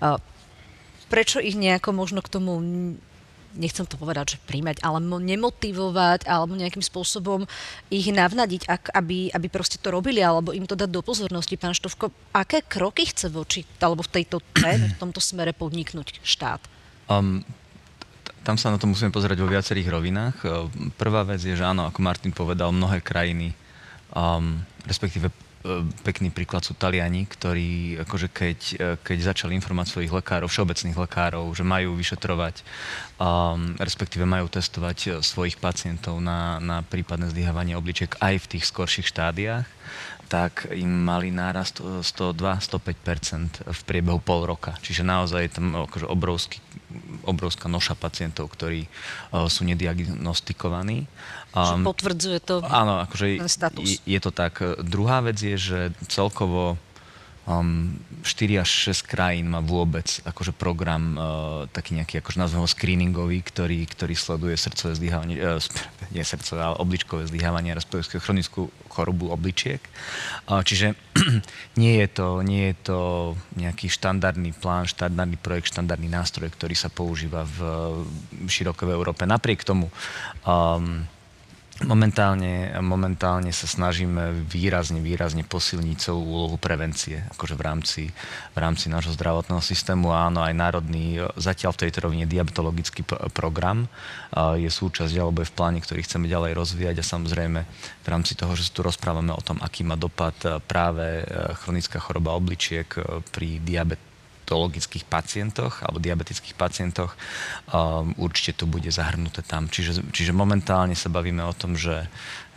Prečo ich nejako možno k tomu, nechcem to povedať, že príjmať, ale nemotivovať alebo nejakým spôsobom ich navnadiť, ak, aby, aby proste to robili alebo im to dať do pozornosti. Pán Štofko, aké kroky chce voči alebo v tejto téme, v tomto smere podniknúť štát? Um, t- tam sa na to musíme pozerať vo viacerých rovinách. Prvá vec je, že áno, ako Martin povedal, mnohé krajiny, um, respektíve pekný príklad sú Taliani, ktorí akože keď, keď začali informovať svojich lekárov, všeobecných lekárov, že majú vyšetrovať, um, respektíve majú testovať svojich pacientov na, na prípadné zlyhávanie obličiek aj v tých skorších štádiách, tak im mali nárast sto dva až sto päť percent v priebehu pol roka. Čiže naozaj je tam akože obrovský, obrovská noša pacientov, ktorí uh, sú nediagnostikovaní. Um, potvrdzuje to áno, akože status. Je, je to tak. Druhá vec je, že celkovo um, štyri až šesť krajín má vôbec akože program uh, taký nejaký, akože nazveme ho screeningový, ktorý, ktorý sleduje srdcové zlyhávanie, uh, nie srdcové, ale obličkové zlyhávanie, respektíve chronickú chorobu obličiek. Uh, čiže nie je to, nie je to nejaký štandardný plán, štandardný projekt, štandardný nástroj, ktorý sa používa v, v široko v Európe. Napriek tomu um, Momentálne, momentálne sa snažíme výrazne, výrazne posilniť celú úlohu prevencie, akože v rámci, v rámci nášho zdravotného systému. Áno, aj národný, zatiaľ v tejto rovine diabetologický program je súčasť, alebo je v pláne, ktorý chceme ďalej rozvíjať a samozrejme v rámci toho, že tu rozprávame o tom, aký má dopad práve chronická choroba obličiek pri diabete, diabetologických pacientoch alebo diabetických pacientoch, um, určite to bude zahrnuté tam. Čiže, čiže momentálne sa bavíme o tom, že,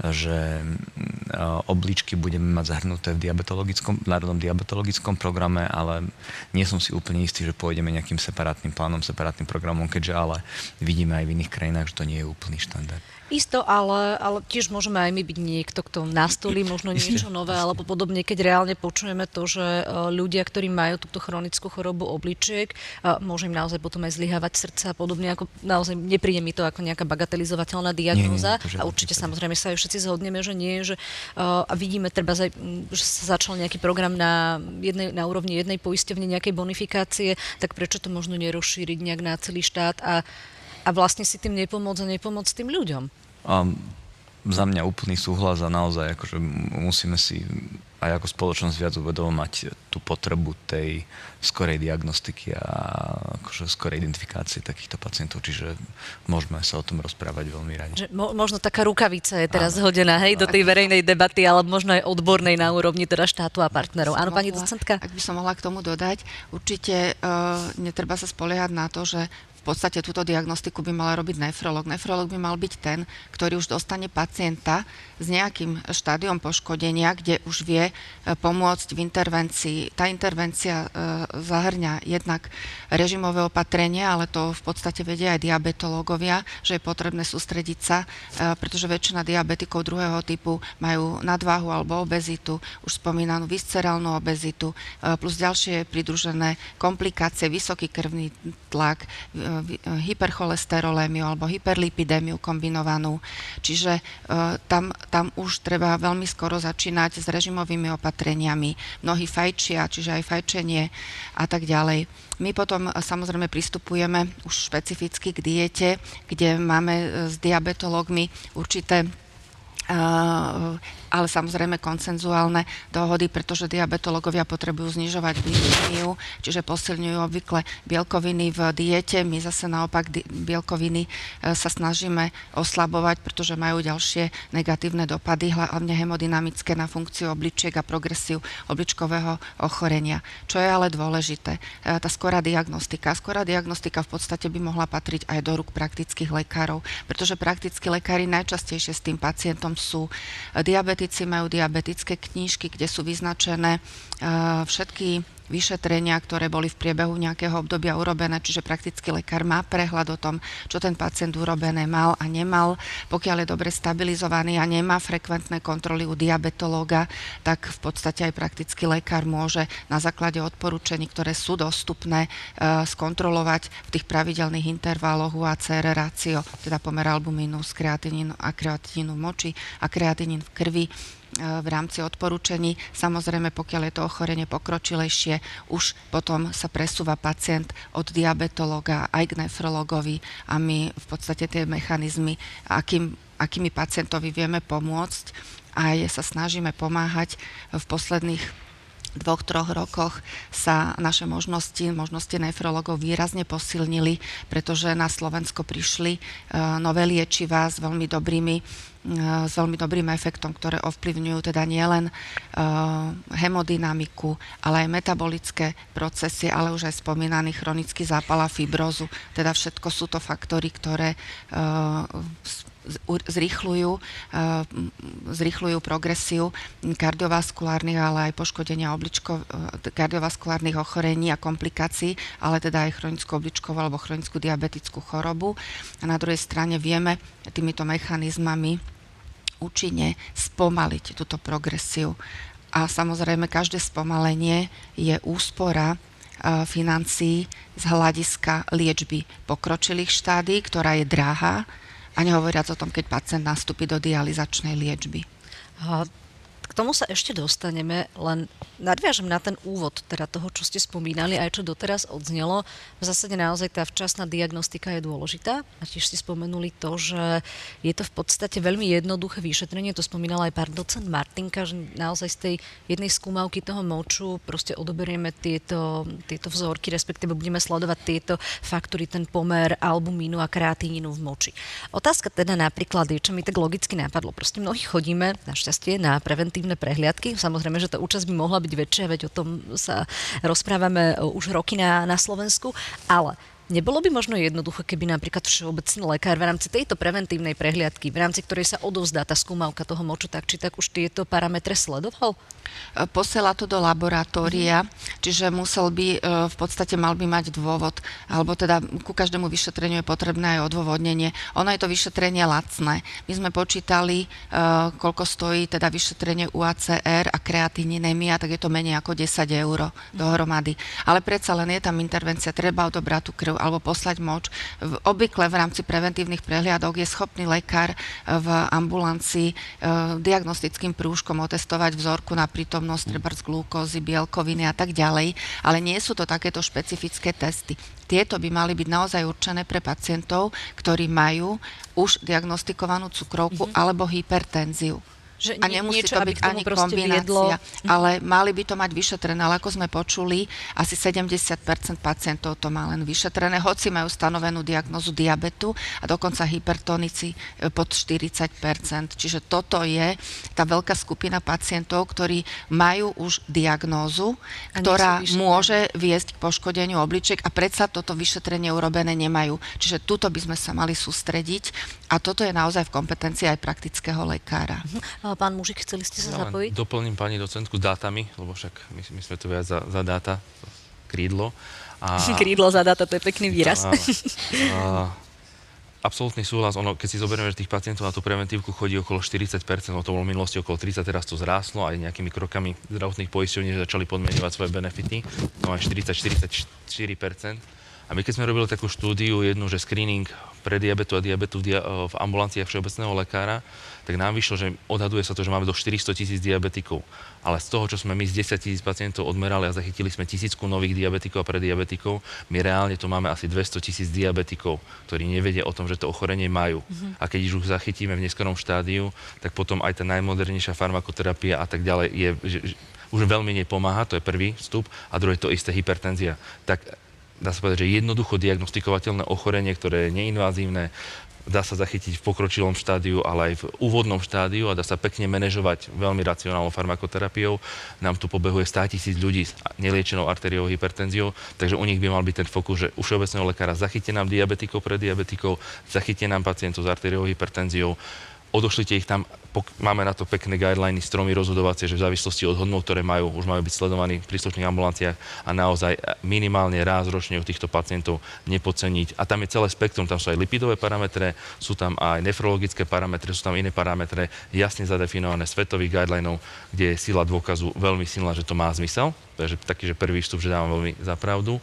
že uh, obličky budeme mať zahrnuté v diabetologickom, národnom diabetologickom programe, ale nie som si úplne istý, že pôjdeme nejakým separátnym plánom, separátnym programom, keďže ale vidíme aj v iných krajinách, že to nie je úplný štandard. Isto, ale, ale tiež môžeme aj my byť niekto, kto nastolí možno niečo nové, alebo podobne, keď reálne počujeme to, že ľudia, ktorí majú túto chronickú chorobu obličiek, môže im naozaj potom aj zlyhávať srdce a podobne, ako naozaj nepríde mi to ako nejaká bagatelizovateľná diagnóza a určite samozrejme sa aj všetci zhodneme, že nie, že a vidíme treba, že sa začal nejaký program na, jednej, na úrovni jednej poisťovne, nejakej bonifikácie, tak prečo to možno nerozšíriť nejak na celý štát a a vlastne si tým nepomôcť a nepomôcť tým ľuďom. Um, za mňa úplný súhlas a naozaj akože musíme si aj ako spoločnosť viac uvedomovať tú potrebu tej skorej diagnostiky a akože skorej identifikácie takýchto pacientov, čiže môžeme sa o tom rozprávať veľmi radi. Že mo- možno taká rukavica je teraz áno. hodená, hej, do tej verejnej debaty, ale možno aj odbornej na úrovni teda štátu a partnerov. Áno, pani docentka? Ak by som mohla k tomu dodať, určite uh, netreba sa spoliehať na to, že v podstate túto diagnostiku by mal robiť nefrolog. Nefrolog by mal byť ten, ktorý už dostane pacienta s nejakým štádiom poškodenia, kde už vie pomôcť v intervencii. Tá intervencia zahrňa jednak režimové opatrenie, ale to v podstate vedia aj diabetológovia, že je potrebné sústrediť sa, pretože väčšina diabetikov druhého typu majú nadváhu alebo obezitu, už spomínanú viscerálnu obezitu, plus ďalšie pridružené komplikácie, vysoký krvný tlak, hypercholesterolémiu alebo hyperlipidémiu kombinovanú. Čiže uh, tam, tam už treba veľmi skoro začínať s režimovými opatreniami. Mnohí fajčia, čiže aj fajčenie a tak ďalej. My potom uh, samozrejme pristupujeme už špecificky k diete, kde máme uh, s diabetológmi určité Uh, ale samozrejme konsenzuálne dohody, pretože diabetológovia potrebujú znižovať glykémiu, čiže posilňujú obvykle bielkoviny v diete. My zase naopak di- bielkoviny uh, sa snažíme oslabovať, pretože majú ďalšie negatívne dopady, hlavne hemodynamické na funkciu obličiek a progresiu obličkového ochorenia. Čo je ale dôležité, uh, tá skorá diagnostika. Skorá diagnostika v podstate by mohla patriť aj do rúk praktických lekárov, pretože praktickí lekári najčastejšie s tým pacientom sú. Diabetici majú diabetické knížky, kde sú vyznačené uh, všetky vyšetrenia, ktoré boli v priebehu nejakého obdobia urobené, čiže prakticky lekár má prehľad o tom, čo ten pacient urobené mal a nemal. Pokiaľ je dobre stabilizovaný a nemá frekventné kontroly u diabetológa, tak v podstate aj prakticky lekár môže na základe odporúčení, ktoré sú dostupné, skontrolovať v tých pravidelných intervaloch U A C R rácio, teda pomer albumínu s kreatinínu a kreatinínu v moči a kreatinín v krvi v rámci odporúčení. Samozrejme, pokiaľ je to ochorenie pokročilejšie, už potom sa presúva pacient od diabetológa aj k nefrológovi a my v podstate tie mechanizmy, akým, akými pacientovi vieme pomôcť, aj sa snažíme pomáhať v posledných dvoch, troch rokoch sa naše možnosti, možnosti nefrologov výrazne posilnili, pretože na Slovensko prišli uh, nové liečivá s veľmi dobrými, uh, s veľmi dobrým efektom, ktoré ovplyvňujú teda nielen uh, hemodynamiku, ale aj metabolické procesy, ale už aj spomínaný chronický zápal a fibrózu. Teda všetko sú to faktory, ktoré uh, zrýchľujú, zrýchľujú progresiu kardiovaskulárnych, ale aj poškodenia obličkov, kardiovaskulárnych ochorení a komplikácií, ale teda aj chronickú obličkovú alebo chronickú diabetickú chorobu. A na druhej strane vieme týmito mechanizmami účinne spomaliť túto progresiu. A samozrejme, každé spomalenie je úspora financií z hľadiska liečby pokročilých štádií, ktorá je drahá, a nehovoriac o tom, keď pacient nastúpi do dializačnej liečby. A k tomu sa ešte dostaneme, len nadviažem na ten úvod teda toho, čo ste spomínali, aj čo doteraz odznelo. V zásade naozaj tá včasná diagnostika je dôležitá. A tiež ste spomenuli to, že je to v podstate veľmi jednoduché vyšetrenie. To spomínal aj pán docent Martinka, že naozaj z tej jednej skúmavky toho moču proste odoberieme tieto, tieto vzorky, respektíve budeme sledovať tieto faktory, ten pomer albumínu a kreatinínu v moči. Otázka teda napríklad je, čo mi tak logicky napadlo. Proste mnohí chodíme, našťastie, na preventívne prehliadky. Samozrejme, že tá účasť by mohla byť väčšia, veď o tom sa rozprávame už roky na, na Slovensku, ale nebolo by možno jednoduché, keby napríklad všeobecný lekár v rámci tejto preventívnej prehliadky, v rámci ktorej sa odovzdá tá skúmavka toho moču, tak či tak už tieto parametre sledoval? Posiela to do laboratória, mm-hmm. čiže musel by, v podstate mal by mať dôvod, alebo teda ku každému vyšetreniu je potrebné aj odôvodnenie. Ono je to vyšetrenie lacné. My sme počítali, koľko stojí teda vyšetrenie U A C R a kreatininémia, tak je to menej ako desať eur dohromady. Ale predsa len je tam intervencia, treba odobrať tú krv alebo poslať moč. Obvykle v rámci preventívnych prehliadok je schopný lekár v ambulancii diagnostickým prúžkom otestovať vzorku na prítomnosť treba z glukózy, bielkoviny a tak ďalej, ale nie sú to takéto špecifické testy. Tieto by mali byť naozaj určené pre pacientov, ktorí majú už diagnostikovanú cukrovku mm-hmm. alebo hypertenziu. Že a nemusí niečo, to byť ani kombinácia, viedlo. Ale mali by to mať vyšetrené, ale ako sme počuli, asi sedemdesiat percent pacientov to má len vyšetrené, hoci majú stanovenú diagnózu diabetu a dokonca hypertonici pod štyridsať percent. Čiže toto je tá veľká skupina pacientov, ktorí majú už diagnózu, ktorá môže viesť k poškodeniu obličiek a predsa toto vyšetrenie urobené nemajú. Čiže tuto by sme sa mali sústrediť a toto je naozaj v kompetencii aj praktického lekára. Pán Mužik, chceli ste sa ja zapojiť? Doplním pani docentku s dátami, lebo však my, my sme tu viac za, za dáta, krídlo. A, krídlo za dáta, to je pekný výraz. A, a, absolútny súhlas, ono, keď si zoberieme, že tých pacientov na tú preventívku chodí okolo štyridsať percent, no to bolo v minulosti okolo tridsať percent, teraz to zráslo, aj nejakými krokami zdravotných poisťovní začali podmeňovať svoje benefity, no aj štyridsať až štyridsaťštyri percent. A my keď sme robili takú štúdiu, jednu, že screening pre diabetu a diabetu v, dia- v ambulanciách všeobecného lekára, tak nám vyšlo, že odhaduje sa to, že máme do štyristo tisíc diabetikov. Ale z toho, čo sme my z desať tisíc pacientov odmerali a zachytili sme tisícku nových diabetikov a prediabetikov, my reálne tu máme asi dvesto tisíc diabetikov, ktorí nevedia o tom, že to ochorenie majú. Mm-hmm. A keď už zachytíme v neskorom štádiu, tak potom aj tá najmodernejšia farmakoterapia a tak ďalej je, že, že už veľmi nepomáha, to je prvý vstup, a druhé to isté hypertenzia. Tak dá sa povedať, že jednoducho diagnostikovateľné ochorenie, ktoré je neinvazívne, dá sa zachytiť v pokročilom štádiu, ale aj v úvodnom štádiu a dá sa pekne manažovať veľmi racionálnou farmakoterapiou. Nám tu pobehuje státisíc ľudí s neliečenou arteriovou hypertenziou, takže u nich by mal byť ten fokus, že u všeobecného lekára zachyte nám diabetikov, prediabetikov, zachyte nám pacientov s arteriovou hypertenziou, odošlite ich tam, pok- máme na to pekné guideliny, stromy rozhodovacie, že v závislosti od hodnot, ktoré majú, už majú byť sledovaní v príslušných ambulanciách a naozaj minimálne raz ročne u týchto pacientov nepodceniť. A tam je celé spektrum, tam sú aj lipidové parametre, sú tam aj nefrologické parametre, sú tam iné parametre jasne zadefinované svetových guidelinov, kde je sila dôkazu veľmi silná, že to má zmysel. Takže taký, že prvý vstup, že dávam veľmi za pravdu.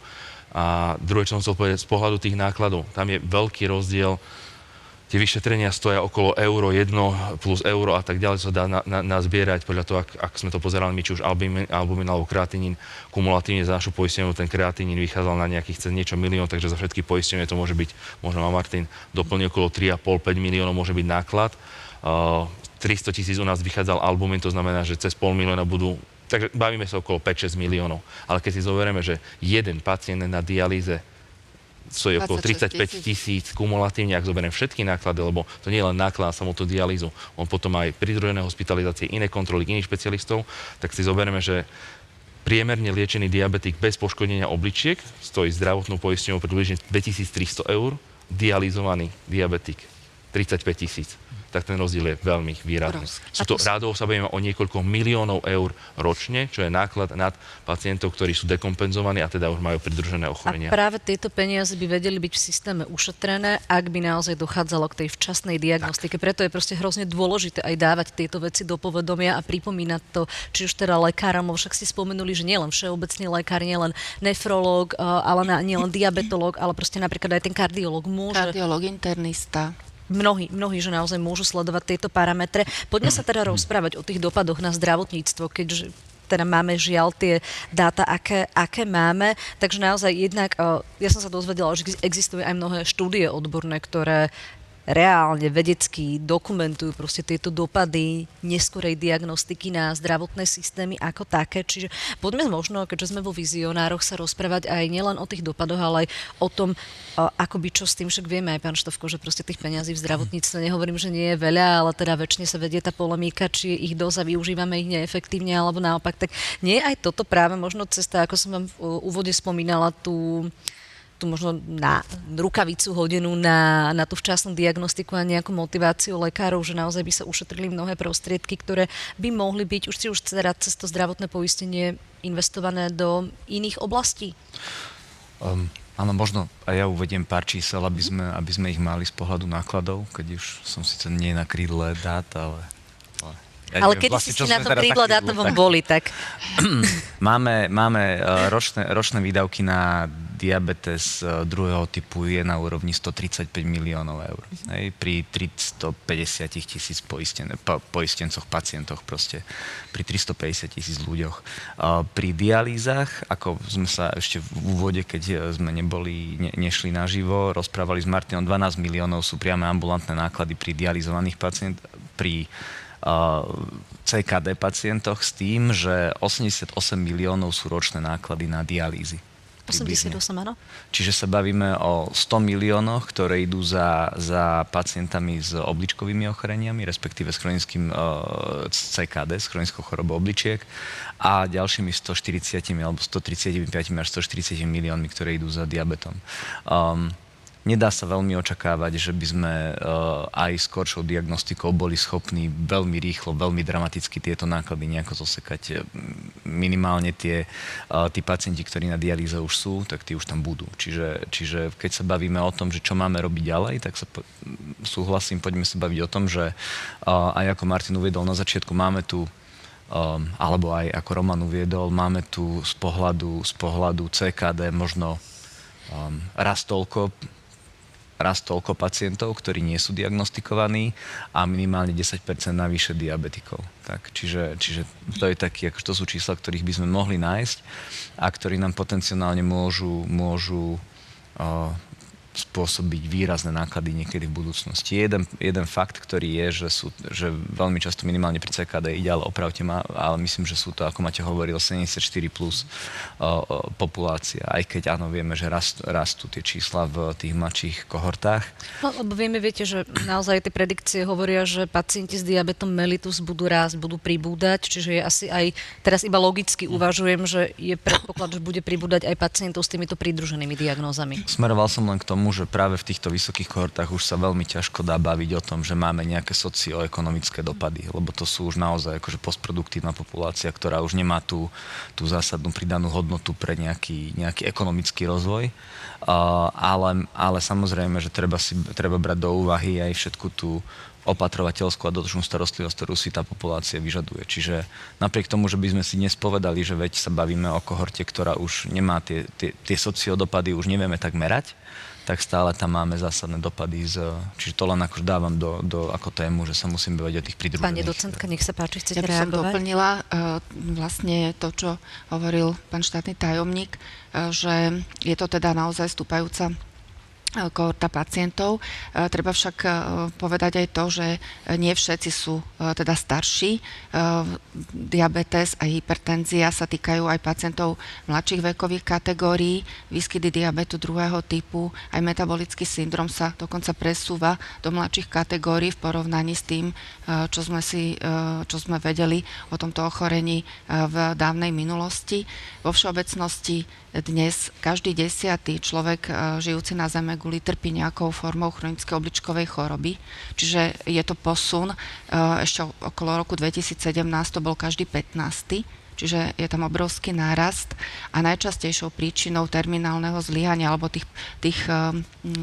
A druhé, čo som chcel povedať, z pohľadu tých nákladov, tam je veľký rozdiel. Tie vyšetrenia stoja okolo euro, jedno plus euro a tak ďalej, sa dá na, na, nazbierať podľa toho, ak, ak sme to pozerali my, či už albumin, albumin alebo kreatinín, kumulatívne za našu poistenú, ten kreatinín vychádzal na nejakých cez niečo milión, takže za všetky poistenie to môže byť, možno má Martin doplní okolo tri a pol až päť miliónov môže byť náklad. Uh, tristo tisíc u nás vychádzal albumin, to znamená, že cez pol milióna budú, takže bavíme sa okolo päť až šesť miliónov. Ale keď si zoberieme, že jeden pacient na dialýze stojí okolo tridsaťpäť tisíc kumulatívne, ak zoberiem všetky náklady, lebo to nie je len náklad na samotnú dialýzu, on potom aj pridružené hospitalizácie, iné kontroly iných špecialistov, tak si zoberieme, že priemerne liečený diabetik bez poškodenia obličiek stojí zdravotnou poisťovňou približne dvetisíctristo eur, dialýzovaný diabetik tridsaťpäť tisíc. Tak ten rozdiel je veľmi výrazný. Sú to, rádovo sa bavíme o niekoľko miliónov eur ročne, čo je náklad nad pacientov, ktorí sú dekompenzovaní a teda už majú pridružené ochorenia. A práve tieto peniaze by vedeli byť v systéme ušetrené, ak by naozaj dochádzalo k tej včasnej diagnostike. Preto je proste hrozne dôležité aj dávať tieto veci do povedomia a pripomínať to, či už teda lekárom, však si spomenuli, že nielen všeobecný lekár, nielen nefrológ, ale nielen diabetológ, ale proste napríklad aj ten kardiológ môže. Kardiológ, internista. Mnohí, mnohí, že naozaj môžu sledovať tieto parametre. Poďme sa teda rozprávať o tých dopadoch na zdravotníctvo, keďže teda máme žiaľ tie dáta, aké, aké máme. Takže naozaj jednak, ja som sa dozvedela, že existujú aj mnohé štúdie odborné, ktoré reálne vedecky dokumentujú proste tieto dopady neskorej diagnostiky na zdravotné systémy ako také. Čiže poďme možno, keďže sme vo vizionároch, sa rozprávať aj nielen o tých dopadoch, ale aj o tom, akoby čo s tým, však vieme aj, pán Štofko, že proste tých peňazí v zdravotníctve, nehovorím, že nie je veľa, ale teda väčšine sa vedie tá polemika, či je ich dosť a využívame ich neefektívne, alebo naopak. Tak nie je aj toto práve možno cesta, ako som vám v úvode spomínala, tú tu možno na rukavicu hodenú na, na tú včasnú diagnostiku a nejakú motiváciu lekárov, že naozaj by sa ušetrili mnohé prostriedky, ktoré by mohli byť už si už cez to zdravotné poistenie investované do iných oblastí? Um, áno, možno aj ja uvediem pár čísel, aby sme, aby sme ich mali z pohľadu nákladov, keď už som síce nie na krídle dát, ale... Ja ale kedy vlastne, si na tom krídle dátovom boli, tak... Máme, máme ročné, ročné výdavky na diabetes druhého typu je na úrovni stotridsaťpäť miliónov eur. Hej, pri tristopäťdesiat tisíc poisten, po, poistencoch, pacientoch proste. Pri tristopäťdesiat tisíc ľuďoch. Pri dialýzach, ako sme sa ešte v úvode, keď sme neboli, ne, nešli naživo, rozprávali s Martinom, dvanásť miliónov sú priame ambulantné náklady pri dialýzovaných pacientov, pri cé ká dé pacientoch s tým, že osemdesiatosem miliónov sú ročné náklady na dialýzy. osemdesiatosem, áno. Čiže sa bavíme o sto miliónoch, ktoré idú za, za pacientami s obličkovými ochoreniami, respektíve s chronickým uh, cé ká dé, s chronickou chorobou obličiek a ďalšími stoštyridsať alebo stotridsaťpäť až stoštyridsať miliónmi, ktoré idú za diabetom. Um, Nedá sa veľmi očakávať, že by sme uh, aj s skoršou diagnostikou boli schopní veľmi rýchlo, veľmi dramaticky tieto náklady nejako zosekať. Minimálne tie, uh, tí pacienti, ktorí na dialýze už sú, tak tí už tam budú. Čiže, čiže keď sa bavíme o tom, že čo máme robiť ďalej, tak sa po- súhlasím, poďme sa baviť o tom, že uh, aj ako Martin uviedol na začiatku, máme tu um, alebo aj ako Roman uviedol, máme tu z pohľadu, z pohľadu cé ká dé možno um, raz toľko raz toľko pacientov, ktorí nie sú diagnostikovaní a minimálne desať percent navyše diabetikov. Tak, čiže, čiže to je taký, akože to sú čísla, ktorých by sme mohli nájsť a ktorí nám potenciálne môžu, môžu uh, spôsobiť výrazné náklady niekedy v budúcnosti. Jeden, jeden fakt, ktorý je, že, sú, že veľmi často minimálne pri cé ká dé ide, ale opravte ma, ale myslím, že sú to, ako Maťo hovoril, sedemdesiatštyri plus uh, uh, populácia. Aj keď áno, vieme, že rast, rastú tie čísla v tých mladších kohortách. No, lebo vieme, viete, že naozaj tie predikcie hovoria, že pacienti s diabetom mellitus budú rásť, budú pribúdať, čiže je asi aj, teraz iba logicky uvažujem, že je predpoklad, že bude pribúdať aj pacientov s týmito pridruženými diagnózami. Smeroval som len k tomu, tomu, že práve v týchto vysokých kohortách už sa veľmi ťažko dá baviť o tom, že máme nejaké socioekonomické dopady, lebo to sú už naozaj akože postproduktívna populácia, ktorá už nemá tú, tú zásadnú pridanú hodnotu pre nejaký, nejaký ekonomický rozvoj. Uh, ale, ale samozrejme, že treba, si, treba brať do úvahy aj všetku tú opatrovateľskú a dodatočnú starostlivosť, ktorú si tá populácia vyžaduje. Čiže napriek tomu, že by sme si dnes povedali, že veď sa bavíme o kohorte, ktorá už nemá tie, tie, tie sociodopady, už nevieme tak merať, tak stále tam máme zásadné dopady. Z, čiže to len akož dávam do, do ako tému, že sa musím bavať o tých pridružených. Pani docentka, nech sa páči, chcete reagovať? Ja by som reagovať? doplnila uh, vlastne to, čo hovoril pán štátny tajomník, uh, že je to teda naozaj stúpajúca kohorta pacientov. Treba však povedať aj to, že nie všetci sú teda starší. Diabetes a hypertenzia sa týkajú aj pacientov mladších vekových kategórií. Výskyty diabetu druhého typu, aj metabolický syndrom sa dokonca presúva do mladších kategórií v porovnaní s tým, čo sme, si, čo sme vedeli o tomto ochorení v dávnej minulosti. Vo všeobecnosti dnes každý desiatý človek žijúci na Zemeguli trpí nejakou formou chronickej obličkovej choroby. Čiže je to posun. Ešte okolo roku dvetisícsedemnásť to bol každý pätnásty. Čiže je tam obrovský nárast a najčastejšou príčinou terminálneho zlyhania alebo tých, tých um,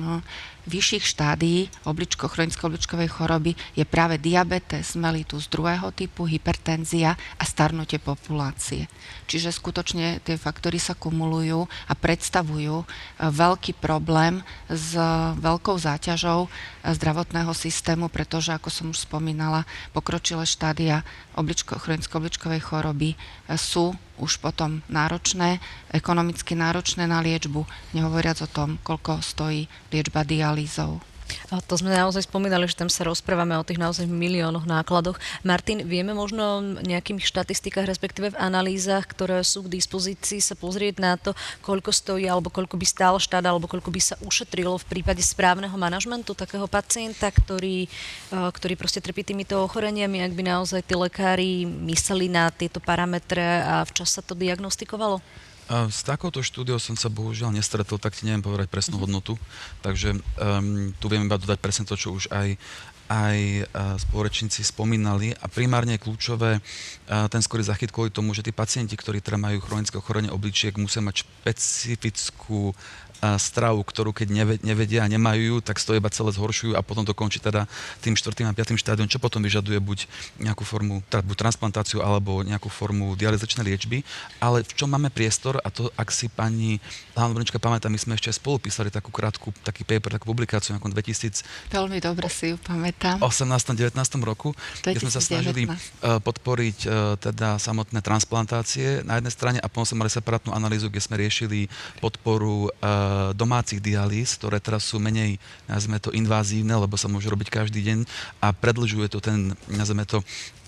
vyšších štádií obličko, chronickej obličkovej choroby je práve diabetes mellitus druhého typu, hypertenzia a starnutie populácie. Čiže skutočne tie faktory sa kumulujú a predstavujú veľký problém s veľkou záťažou zdravotného systému, pretože, ako som už spomínala, pokročilé štádia obličko, chronickej obličkovej choroby sú už potom náročné, ekonomicky náročné na liečbu, nehovoriac o tom, koľko stojí liečba dialýzou. A to sme naozaj spomínali, že tam sa rozprávame o tých naozaj miliónoch nákladoch. Martin, vieme možno nejakých štatistikách, respektíve v analýzach, ktoré sú k dispozícii, sa pozrieť na to, koľko stojí, alebo koľko by stál štát, alebo koľko by sa ušetrilo v prípade správneho manažmentu takého pacienta, ktorý, ktorý proste trpí týmito ochoreniami, ak by naozaj tí lekári mysleli na tieto parametre a včas sa to diagnostikovalo? S takouto štúdiou som sa bohužiaľ nestretol, tak ti neviem povedať presnú hodnotu. Takže um, tu viem iba dodať presne to, čo už aj, aj uh, spolurečníci spomínali. A primárne je kľúčové uh, ten skorý zachyt kvôli tomu, že tí pacienti, ktorí teda majú chronické ochorenie obličiek, musia mať špecifickú stravu, ktorú keď nevedia a nemajú ju, tak to iba celé zhoršujú a potom to končí teda tým štvrtým a piatým štádiom, čo potom vyžaduje buď nejakú formu, teda buď transplantáciu alebo nejakú formu dializačnej liečby. Ale v čom máme priestor, a to ak si pani hlavná odborníčka pamätá, my sme ešte spolu písali takú krátku, taký paper, takú publikáciu v dvetisíc... Veľmi dobre si ju pamätám. osemnástom devätnástom roku, kde sme sa snažili podporiť teda samotné transplantácie na jednej strane a potom sme mali separátnu analýzu, kde sme riešili podporu domácich dialýz, ktoré teraz sú menej, nazvime to, invázívne, lebo sa môžu robiť každý deň a predĺžuje to ten, nazvime to,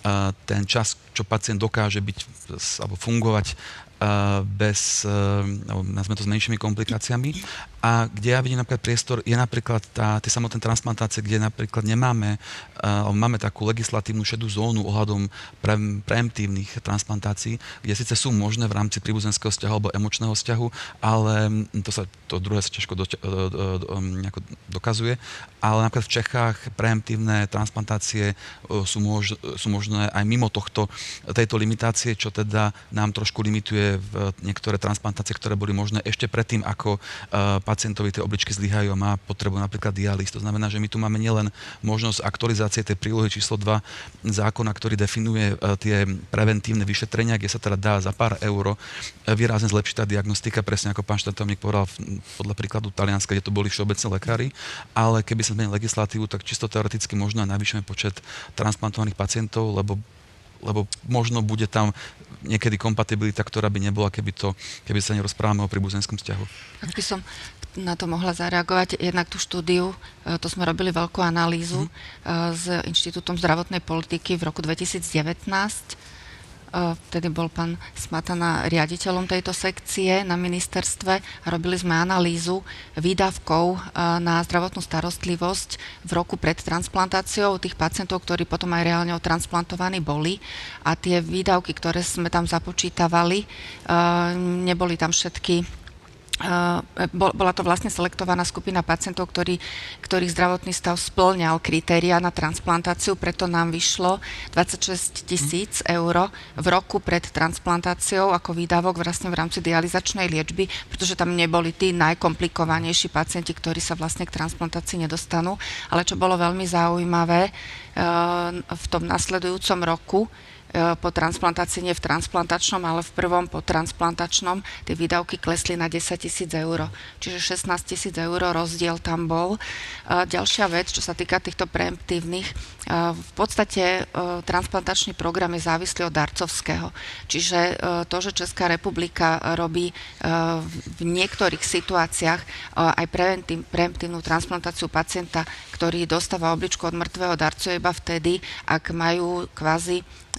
ten čas, čo pacient dokáže byť alebo fungovať bez, nazvime to, s menšími komplikáciami. A kde ja vidím napríklad priestor, je napríklad tá, tie samotné transplantácie, kde napríklad nemáme, uh, máme takú legislatívnu šedú zónu ohľadom pre, preemptívnych transplantácií, kde síce sú možné v rámci príbuzenského vzťahu alebo emočného vzťahu, ale to sa to druhé sa ťažko do, do, do, do, nejako dokazuje. Ale napríklad v Čechách preemptívne transplantácie uh, sú, mož, sú možné aj mimo tohto, tejto limitácie, čo teda nám trošku limituje v niektoré transplantácie, ktoré boli možné ešte predtým, ako uh, pacientovi tie obličky zlyhajú a má potrebu napríklad dialýz. To znamená, že my tu máme nielen možnosť aktualizácie tej prílohy číslo dva zákona, ktorý definuje tie preventívne vyšetrenia, kde sa teda dá za pár euro výrazne zlepšiť tá diagnostika, presne ako pán štátovník povedal podľa príkladu Talianska, kde to boli všeobecní lekári, ale keby sme zmenili legislatívu, tak čisto teoreticky možno aj navýšime počet transplantovaných pacientov, lebo lebo možno bude tam niekedy kompatibilita, ktorá by nebola, keby, to, keby sa nerozprávame o príbuzenskom vzťahu. Ak by som na to mohla zareagovať, jednak tú štúdiu, to sme robili veľkú analýzu mm. s Inštitútom zdravotnej politiky v roku dvetisícdevätnásť. Vtedy bol pán Smatana riaditeľom tejto sekcie na ministerstve a robili sme analýzu výdavkov na zdravotnú starostlivosť v roku pred transplantáciou tých pacientov, ktorí potom aj reálne odtransplantovaní boli. A tie výdavky, ktoré sme tam započítavali, neboli tam všetky bola to vlastne selektovaná skupina pacientov, ktorý, ktorých zdravotný stav spĺňal kritériá na transplantáciu, preto nám vyšlo dvadsaťšesť tisíc eur v roku pred transplantáciou ako výdavok vlastne v rámci dializačnej liečby, pretože tam neboli tí najkomplikovanejší pacienti, ktorí sa vlastne k transplantácii nedostanú. Ale čo bolo veľmi zaujímavé, v tom nasledujúcom roku po transplantácii, nie v transplantačnom, ale v prvom po transplantačnom, tie výdavky klesli na desať tisíc eur. Čiže šestnásť tisíc eur rozdiel tam bol. Ďalšia vec, čo sa týka týchto preemptívnych, v podstate transplantačný program je závislý od darcovského. Čiže to, že Česká republika robí v niektorých situáciách aj preemptívnu transplantáciu pacienta, ktorý dostáva obličku od mŕtvého darcu iba vtedy, ak majú kvázi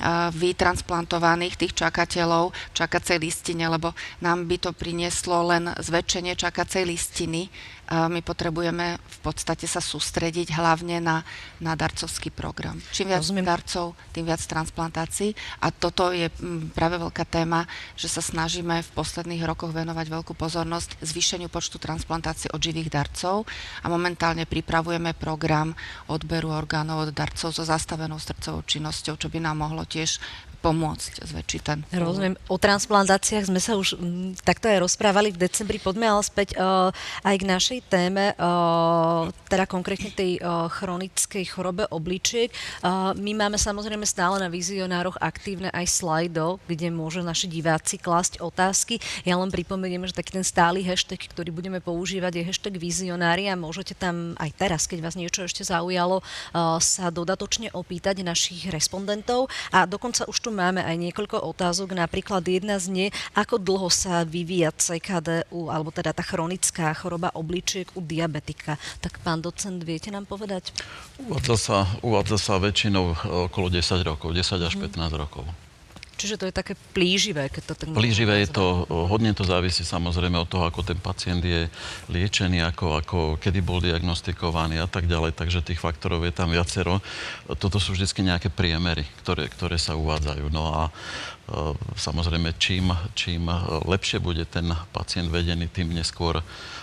vytransplantovaných tých čakateľov v čakacej listine, lebo nám by to prinieslo len zväčšenie čakacej listiny. My potrebujeme v podstate sa sústrediť hlavne na, na darcovský program. Čím viac Rozumiem. darcov, tým viac transplantácií. A toto je práve veľká téma, že sa snažíme v posledných rokoch venovať veľkú pozornosť zvýšeniu počtu transplantácií od živých darcov a momentálne pripravujeme program odberu orgánov od darcov so zastavenou srdcovou činnosťou, čo by nám mohlo tiež pomôcť zväčšiť ten... Rozumiem. O transplantáciách sme sa už m, takto aj rozprávali v decembri. Poďme ale späť uh, aj k našej téme, uh, teda konkrétne tej uh, chronickej chorobe obličiek. Uh, my máme samozrejme stále na Vizionároch aktívne aj slajdo, kde môžu naši diváci klásť otázky. Ja len pripomeniem, že taký ten stály hashtag, ktorý budeme používať, je hashtag Vizionári a môžete tam aj teraz, keď vás niečo ešte zaujalo, uh, sa dodatočne opýtať našich respondentov. A dokonca už tu máme aj niekoľko otázok, napríklad jedna znie, ako dlho sa vyvíja cé ká dé u, alebo teda tá chronická choroba obličiek u diabetika. Tak pán docent, viete nám povedať? Uvádza sa, uvádza sa väčšinou okolo desať rokov, desať až pätnásť rokov. Čiže to je také plíživé, keď to tak... Plíživé je to, hodne to závisí samozrejme od toho, ako ten pacient je liečený, ako, ako kedy bol diagnostikovaný a tak ďalej, takže tých faktorov je tam viacero. Toto sú vždy nejaké priemery, ktoré, ktoré sa uvádzajú. No a e, samozrejme, čím, čím lepšie bude ten pacient vedený, tým neskôr e,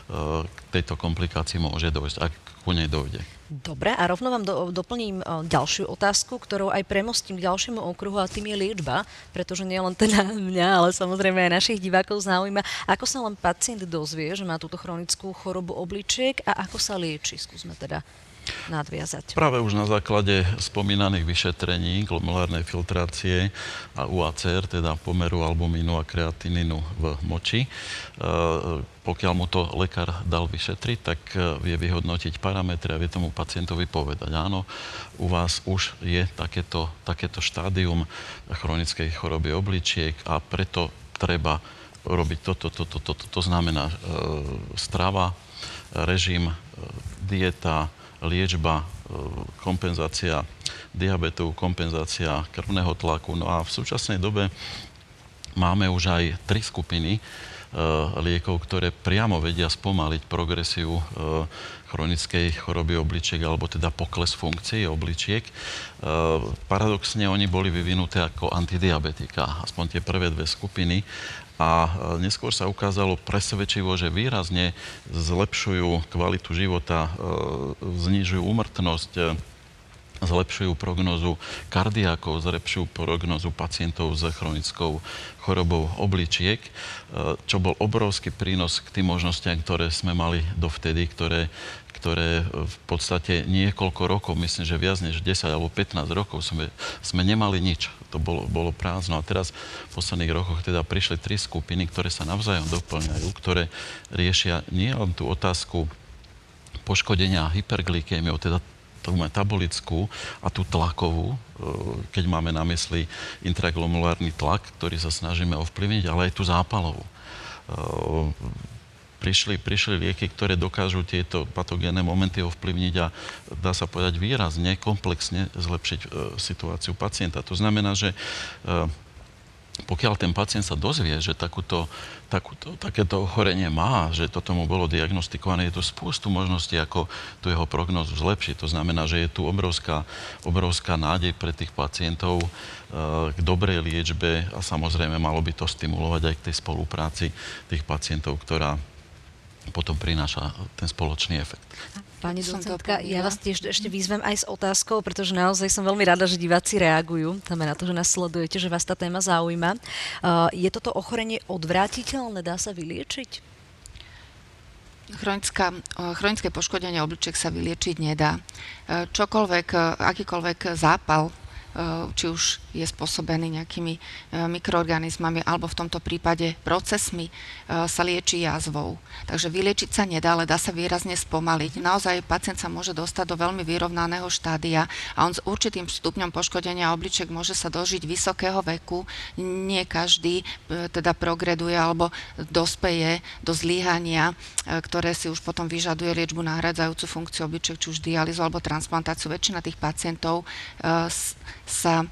k tejto komplikácii môže dojsť, ak ku nej dojde. Dobre, a rovno vám do, doplním o, ďalšiu otázku, ktorou aj premostím k ďalšiemu okruhu, a tým je liečba, pretože nie len teda mňa, ale samozrejme aj našich divákov zaujíma, ako sa len pacient dozvie, že má túto chronickú chorobu obličiek a ako sa lieči. Skúsme teda nadviazať. Práve už na základe spomínaných vyšetrení glomulárnej filtrácie a ú á cé er, teda pomeru albumínu a kreatininu v moči. Pokiaľ mu to lekár dal vyšetriť, tak vie vyhodnotiť parametre a vie tomu pacientovi povedať, áno, u vás už je takéto, takéto štádium chronickej choroby obličiek a preto treba robiť toto, toto, toto. To znamená e, strava, režim, e, dieta, liečba, kompenzácia diabetu, kompenzácia krvného tlaku. No a v súčasnej dobe máme už aj tri skupiny liekov, ktoré priamo vedia spomaliť progresiu chronickej choroby obličiek, alebo teda pokles funkcií obličiek. Paradoxne oni boli vyvinuté ako antidiabetika, aspoň tie prvé dve skupiny. A neskôr sa ukázalo presvedčivo, že výrazne zlepšujú kvalitu života, znižujú úmrtnosť, zlepšujú prognózu kardiákov, zlepšujú prognózu pacientov s chronickou chorobou obličiek, čo bol obrovský prínos k tým možnostiam, ktoré sme mali dovtedy, ktoré ktoré v podstate niekoľko rokov, myslím, že viac než desať alebo pätnásť rokov sme, sme nemali nič. To bolo, bolo prázdno. A teraz v posledných rokoch teda prišli tri skupiny, ktoré sa navzájom doplňajú, ktoré riešia nie len tú otázku poškodenia hyperglykémiou, teda tú metabolickú a tú tlakovú, keď máme na mysli intraglomulárny tlak, ktorý sa snažíme ovplyvniť, ale aj tú zápalovú. Prišli, prišli lieky, ktoré dokážu tieto patogénne momenty ovplyvniť a dá sa povedať výrazne, komplexne zlepšiť e, situáciu pacienta. To znamená, že e, pokiaľ ten pacient sa dozvie, že takúto, takúto, takéto ochorenie má, že toto mu bolo diagnostikované, je tu spústu možností, ako tú jeho prognózu zlepšiť. To znamená, že je tu obrovská, obrovská nádej pre tých pacientov e, k dobrej liečbe a samozrejme malo by to stimulovať aj k tej spolupráci tých pacientov, ktorá potom prináša ten spoločný efekt. Pani Som docentka, doplnila. ja vás tiež ešte vyzvem aj s otázkou, pretože naozaj som veľmi rada, že diváci reagujú. Znamená to, že nás sledujete, že vás tá téma zaujíma. Uh, je toto ochorenie odvrátiteľné? Dá sa vyliečiť? Chronická, chronické poškodenie obličiek sa vyliečiť nedá. Čokoľvek, akýkoľvek zápal, či už je spôsobený nejakými mikroorganizmami alebo v tomto prípade procesmi, sa lieči jazvou. Takže vyliečiť sa nedá, ale dá sa výrazne spomaliť. Naozaj pacient sa môže dostať do veľmi vyrovnaného štádia a on s určitým stupňom poškodenia obličiek môže sa dožiť vysokého veku. Nie každý teda progreduje alebo dospeje do zlyhania, ktoré si už potom vyžaduje liečbu nahradzajúcu funkciu obličiek, či už dialýzu alebo transplantáciu. Väčšina tých pacientov sa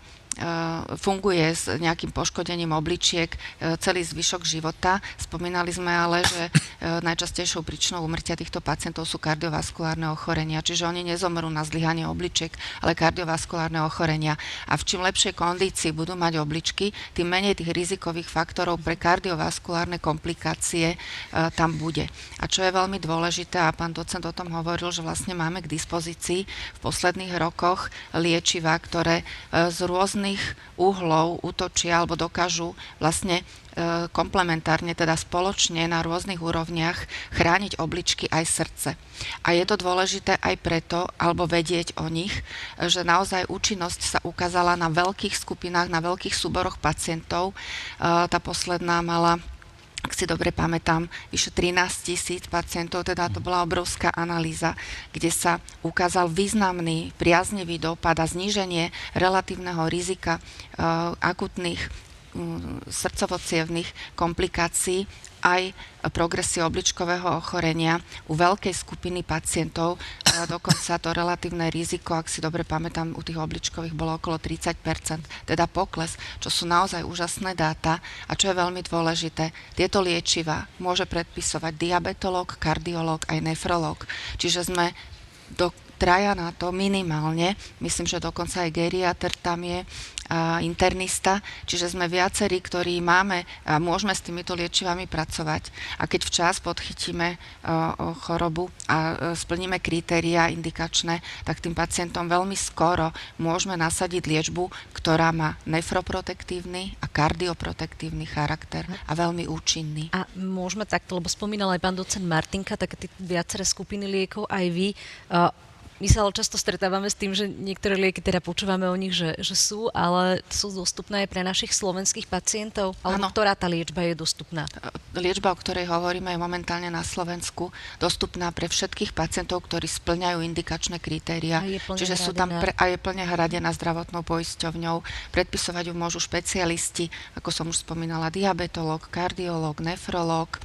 funguje s nejakým poškodením obličiek celý zvyšok života. Spomínali sme ale, že najčastejšou príčinou úmrtia týchto pacientov sú kardiovaskulárne ochorenia, čiže oni nezomrú na zlyhanie obličiek, ale kardiovaskulárne ochorenia. A v čím lepšej kondícii budú mať obličky, tým menej tých rizikových faktorov pre kardiovaskulárne komplikácie tam bude. A čo je veľmi dôležité, a pán docent o tom hovoril, že vlastne máme k dispozícii v posledných rokoch liečivá, ktoré z rôznych uhlov útočia alebo dokážu vlastne e, komplementárne, teda spoločne na rôznych úrovniach chrániť obličky aj srdce. A je to dôležité aj preto, alebo vedieť o nich, že naozaj účinnosť sa ukázala na veľkých skupinách, na veľkých súboroch pacientov. E, tá posledná mala, ak si dobre pamätám, vyše trinásť tisíc pacientov, teda to bola obrovská analýza, kde sa ukázal významný priaznivý dopad a zníženie relatívneho rizika uh, akutných um, srdcovo-cievnych komplikácií aj progresie obličkového ochorenia u veľkej skupiny pacientov. A dokonca to relatívne riziko, ak si dobre pamätám, u tých obličkových bolo okolo tridsať percent, teda pokles, čo sú naozaj úžasné dáta. A čo je veľmi dôležité, tieto liečivá môže predpisovať diabetológ, kardiológ aj nefrológ. Čiže sme do traja na to minimálne, myslím, že dokonca aj geriater tam je, a internista, čiže sme viacerí, ktorí máme a môžeme s týmito liečivami pracovať. A keď včas podchytíme o, o chorobu a o, splníme kritériá indikačné, tak tým pacientom veľmi skoro môžeme nasadiť liečbu, ktorá má nefroprotektívny a kardioprotektívny charakter a veľmi účinný. A môžeme takto, lebo spomínal aj pán docent Martinka, také tie viaceré skupiny liekov, aj vy. Uh, My sa ale často stretávame s tým, že niektoré lieky, teda počúvame o nich, že, že sú, ale sú dostupné aj pre našich slovenských pacientov? Alebo ktorá tá liečba je dostupná? Liečba, o ktorej hovoríme, je momentálne na Slovensku dostupná pre všetkých pacientov, ktorí spĺňajú indikačné kritéria. Čiže sú tam pre, a je plne hradená zdravotnou poisťovňou. Predpisovať ju môžu špecialisti, ako som už spomínala, diabetológ, kardiológ, nefrológ,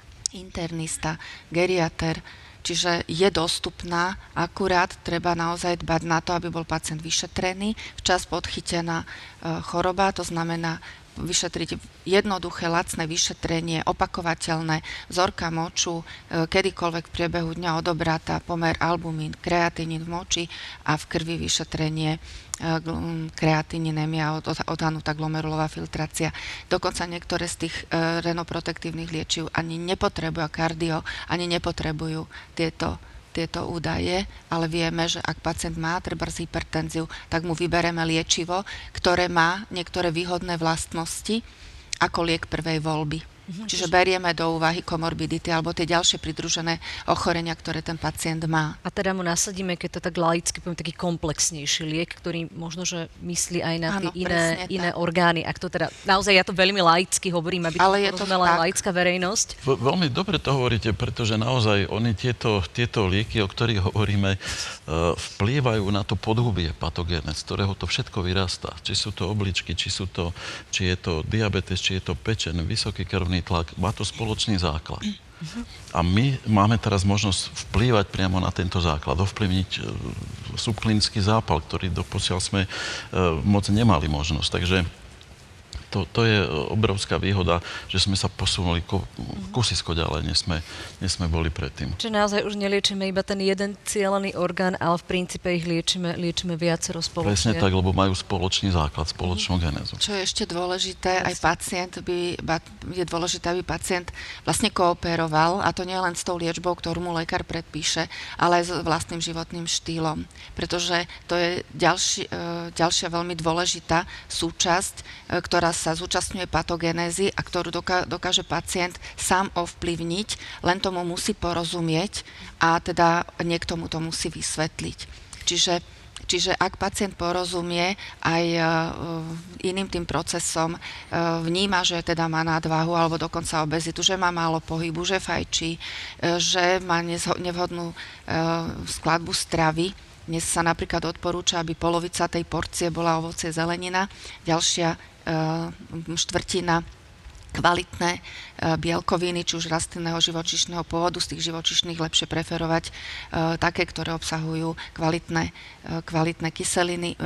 internista, geriater. Čiže je dostupná, akurát treba naozaj dbať na to, aby bol pacient vyšetrený, včas podchytená choroba, to znamená vyšetriť jednoduché, lacné vyšetrenie, opakovateľné, vzorka moču, kedykoľvek v priebehu dňa odobratá pomer albumín, kreatinín v moči a v krvi vyšetrenie kreatinínemia, odhanutá glomerulová filtrácia. Dokonca niektoré z tých e, renoprotektívnych liečiv ani nepotrebujú kardio, ani nepotrebujú tieto, tieto údaje, ale vieme, že ak pacient má trebárs hypertenziu, tak mu vybereme liečivo, ktoré má niektoré výhodné vlastnosti ako liek prvej voľby. Mhm. Čiže berieme do úvahy komorbidity alebo tie ďalšie pridružené ochorenia, ktoré ten pacient má. A teda mu nasadíme, keď to tak laicky poviem, taký komplexnejší liek, ktorý možno, že myslí aj na tie iné, iné orgány. Ak to teda, naozaj ja to veľmi laicky hovorím, aby ale to porozumela aj laická verejnosť. Veľmi dobre to hovoríte, pretože naozaj oni tieto, tieto lieky, o ktorých hovoríme, vplývajú na to podhubie patogénne, z ktorého to všetko vyrastá. Či sú to obličky, či, sú to, či je to diabetes, či je to pečen, vysoký krvný tlak, má to spoločný základ. A my máme teraz možnosť vplývať priamo na tento základ, ovplyvniť subklinický zápal, ktorý doposiaľ sme moc nemali možnosť. Takže To, to je obrovská výhoda, že sme sa posunuli ko, kusisko ďalej, než sme, než sme boli predtým. Čiže naozaj už neliečíme iba ten jeden cielený orgán, ale v princípe ich liečíme, liečíme viacero spoločne. Presne tak, lebo majú spoločný základ, spoločnú genézu. Čo je ešte dôležité, aj pacient by, je dôležité, aby pacient vlastne kooperoval, a to nie len s tou liečbou, ktorú mu lekár predpíše, ale aj s vlastným životným štýlom. Pretože to je ďalší, ďalšia veľmi dôležitá súčasť, ktorá sa zúčastňuje patogenézy a ktorú doká- dokáže pacient sám ovplyvniť, len tomu musí porozumieť a teda niekto mu to musí vysvetliť. Čiže, čiže ak pacient porozumie aj uh, iným tým procesom, uh, vníma, že teda má nadváhu alebo dokonca obezitu, že má málo pohybu, že fajčí, uh, že má nezho- nevhodnú uh, skladbu stravy. Dnes sa napríklad odporúča, aby polovica tej porcie bola ovocie, zelenina, ďalšia štvrtina kvalitné bielkoviny, či už rastlinného živočíšneho pôvodu, z tých živočíšnych lepšie preferovať také, ktoré obsahujú kvalitné, kvalitné kyseliny,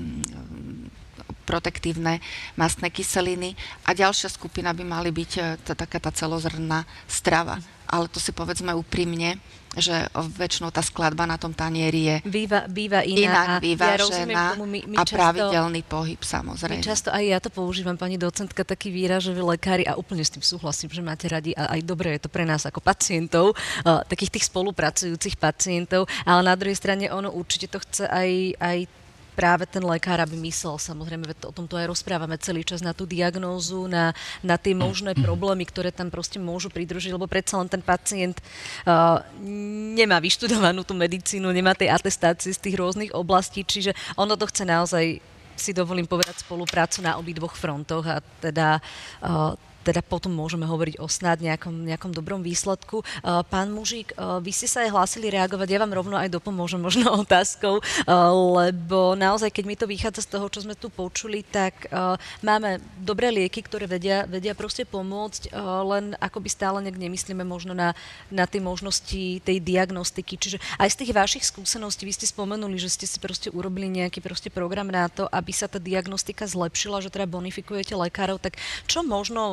protektívne mastné kyseliny a ďalšia skupina by mali byť tá, taká tá celozrnná strava. Ale to si povedzme úprimne, že väčšinou tá skladba na tom tanieri je býva, býva iná, inak a vyvážená ja tomu, my, my a často, pravidelný pohyb, samozrejme. My často, aj ja to používam, pani docentka, taký výraz, že vy lekári, a úplne s tým súhlasím, že máte radi, a aj dobre je to pre nás ako pacientov, uh, takých tých spolupracujúcich pacientov, ale na druhej strane ono určite to chce aj, aj práve ten lekár, aby myslel, samozrejme, o tomto aj rozprávame celý čas, na tú diagnózu, na, na tie možné problémy, ktoré tam proste môžu pridružiť, lebo predsa len ten pacient uh, nemá vyštudovanú tú medicínu, nemá tej atestácie z tých rôznych oblastí, čiže ono to chce naozaj, si dovolím povedať, spoluprácu na obidvoch frontoch a teda uh, teda potom môžeme hovoriť o snad nejakom, nejakom dobrom výsledku. Pán Mužík, vy ste sa aj hlásili reagovať, ja vám rovno aj dopomôžem možno otázkou, lebo naozaj, keď mi to vychádza z toho, čo sme tu počuli, tak máme dobré lieky, ktoré vedia, vedia proste pomôcť, len akoby stále nejak nemyslíme možno na, na tie možnosti tej diagnostiky. Čiže aj z tých vašich skúseností, vy ste spomenuli, že ste si proste urobili nejaký proste program na to, aby sa tá diagnostika zlepšila, že teda bonifikujete lekárov, tak čo možno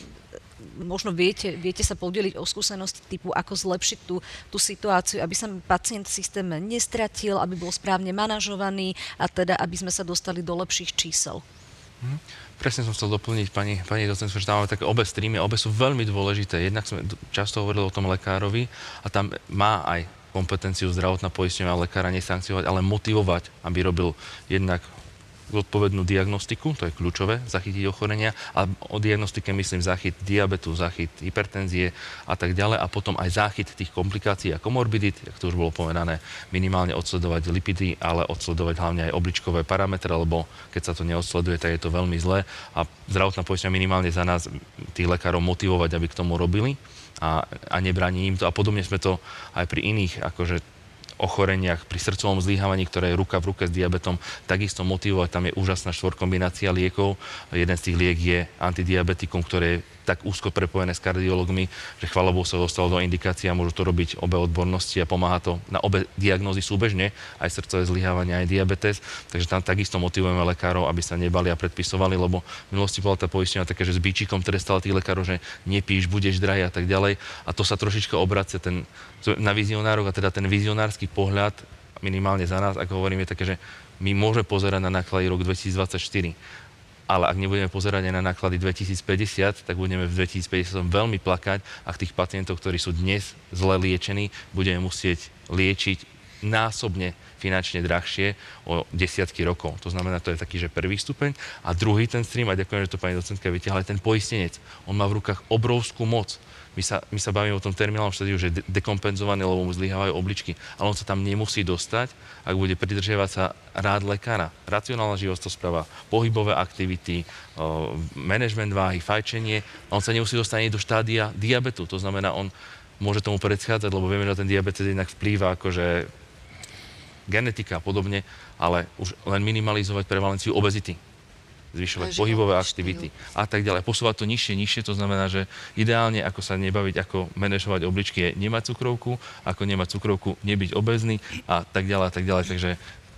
možno viete, viete sa podeliť o skúsenosti typu, ako zlepšiť tú, tú situáciu, aby sa pacient v systéme nestratil, aby bol správne manažovaný a teda, aby sme sa dostali do lepších čísel. Hm. Presne som chcel doplniť pani, pani docentku, že tam máme také obe streamy, obe sú veľmi dôležité. Jednak sme často hovorili o tom lekárovi a tam má aj kompetenciu zdravotná poisťovňa lekára nesankciovať, ale motivovať, aby robil jednak odpovednú diagnostiku, to je kľúčové, zachytiť ochorenia a o diagnostike myslím zachyt diabetu, zachyt hypertenzie a tak ďalej a potom aj záchyt tých komplikácií a komorbidít, jak to už bolo povedané, minimálne odsledovať lipidy, ale odsledovať hlavne aj obličkové parametre, lebo keď sa to neodsleduje, tak je to veľmi zlé a zdravotná poisťovňa minimálne za nás tých lekárov motivovať, aby k tomu robili a, a nebráni im to a podobne sme to aj pri iných akože ochoreniach, pri srdcovom zlyhávaní, ktoré je ruka v ruke s diabetom, takisto motivovať. Tam je úžasná štvorkombinácia liekov. Jeden z tých liek je antidiabetikum, ktoré je tak úzko prepojené s kardiologmi, že chvála Bohu sa dostalo do indikácií a môžu to robiť obe odbornosti a pomáha to na obe diagnózy súbežne, aj srdcové zlyhávanie, aj diabetes. Takže tam takisto motivujeme lekárov, aby sa nebali a predpisovali, lebo v minulosti bola tá poisťovňa také, že s bíčikom trestala tých lekárov, že nepíš, budeš drahý a tak ďalej. A to sa trošička obracia ten, na vizionárov a teda ten vizionársky pohľad, minimálne za nás, ako hovorím, je také, že my môžeme pozerať na náklady rok dvetisícdvadsaťštyri. Ale ak nebudeme pozerať aj na náklady dvetisícpäťdesiat, tak budeme v dvetisícpäťdesiat veľmi plakať, ak tých pacientov, ktorí sú dnes zle liečení, budeme musieť liečiť násobne finančne drahšie o desiatky rokov. To znamená, to je taký, že prvý stupeň. A druhý ten stream, a ďakujem, že to pani docentka vytiahla, ten poistenec. On má v rukách obrovskú moc. My sa, my sa bavíme o tom terminálnom štádiu, že je dekompenzovaný, lebo mu zlyhávajú obličky. Ale on sa tam nemusí dostať, ak bude pridržiavať sa rád lekára. Racionálna životospráva, pohybové aktivity, manažment váhy, fajčenie. On sa nemusí dostať ani do štádia diabetu. To znamená, on môže tomu predchádzať, lebo vieme, že ten diabetes jednak vplýva akože genetika a podobne, ale už len minimalizovať prevalenciu obezity. Zvyšovať pohybové aktivity a tak ďalej. Posúvať to nižšie, nižšie, to znamená, že ideálne, ako sa nebaviť, ako manažovať obličky, je nemať cukrovku, ako nemať cukrovku, nebyť obezný a tak ďalej a tak ďalej. Takže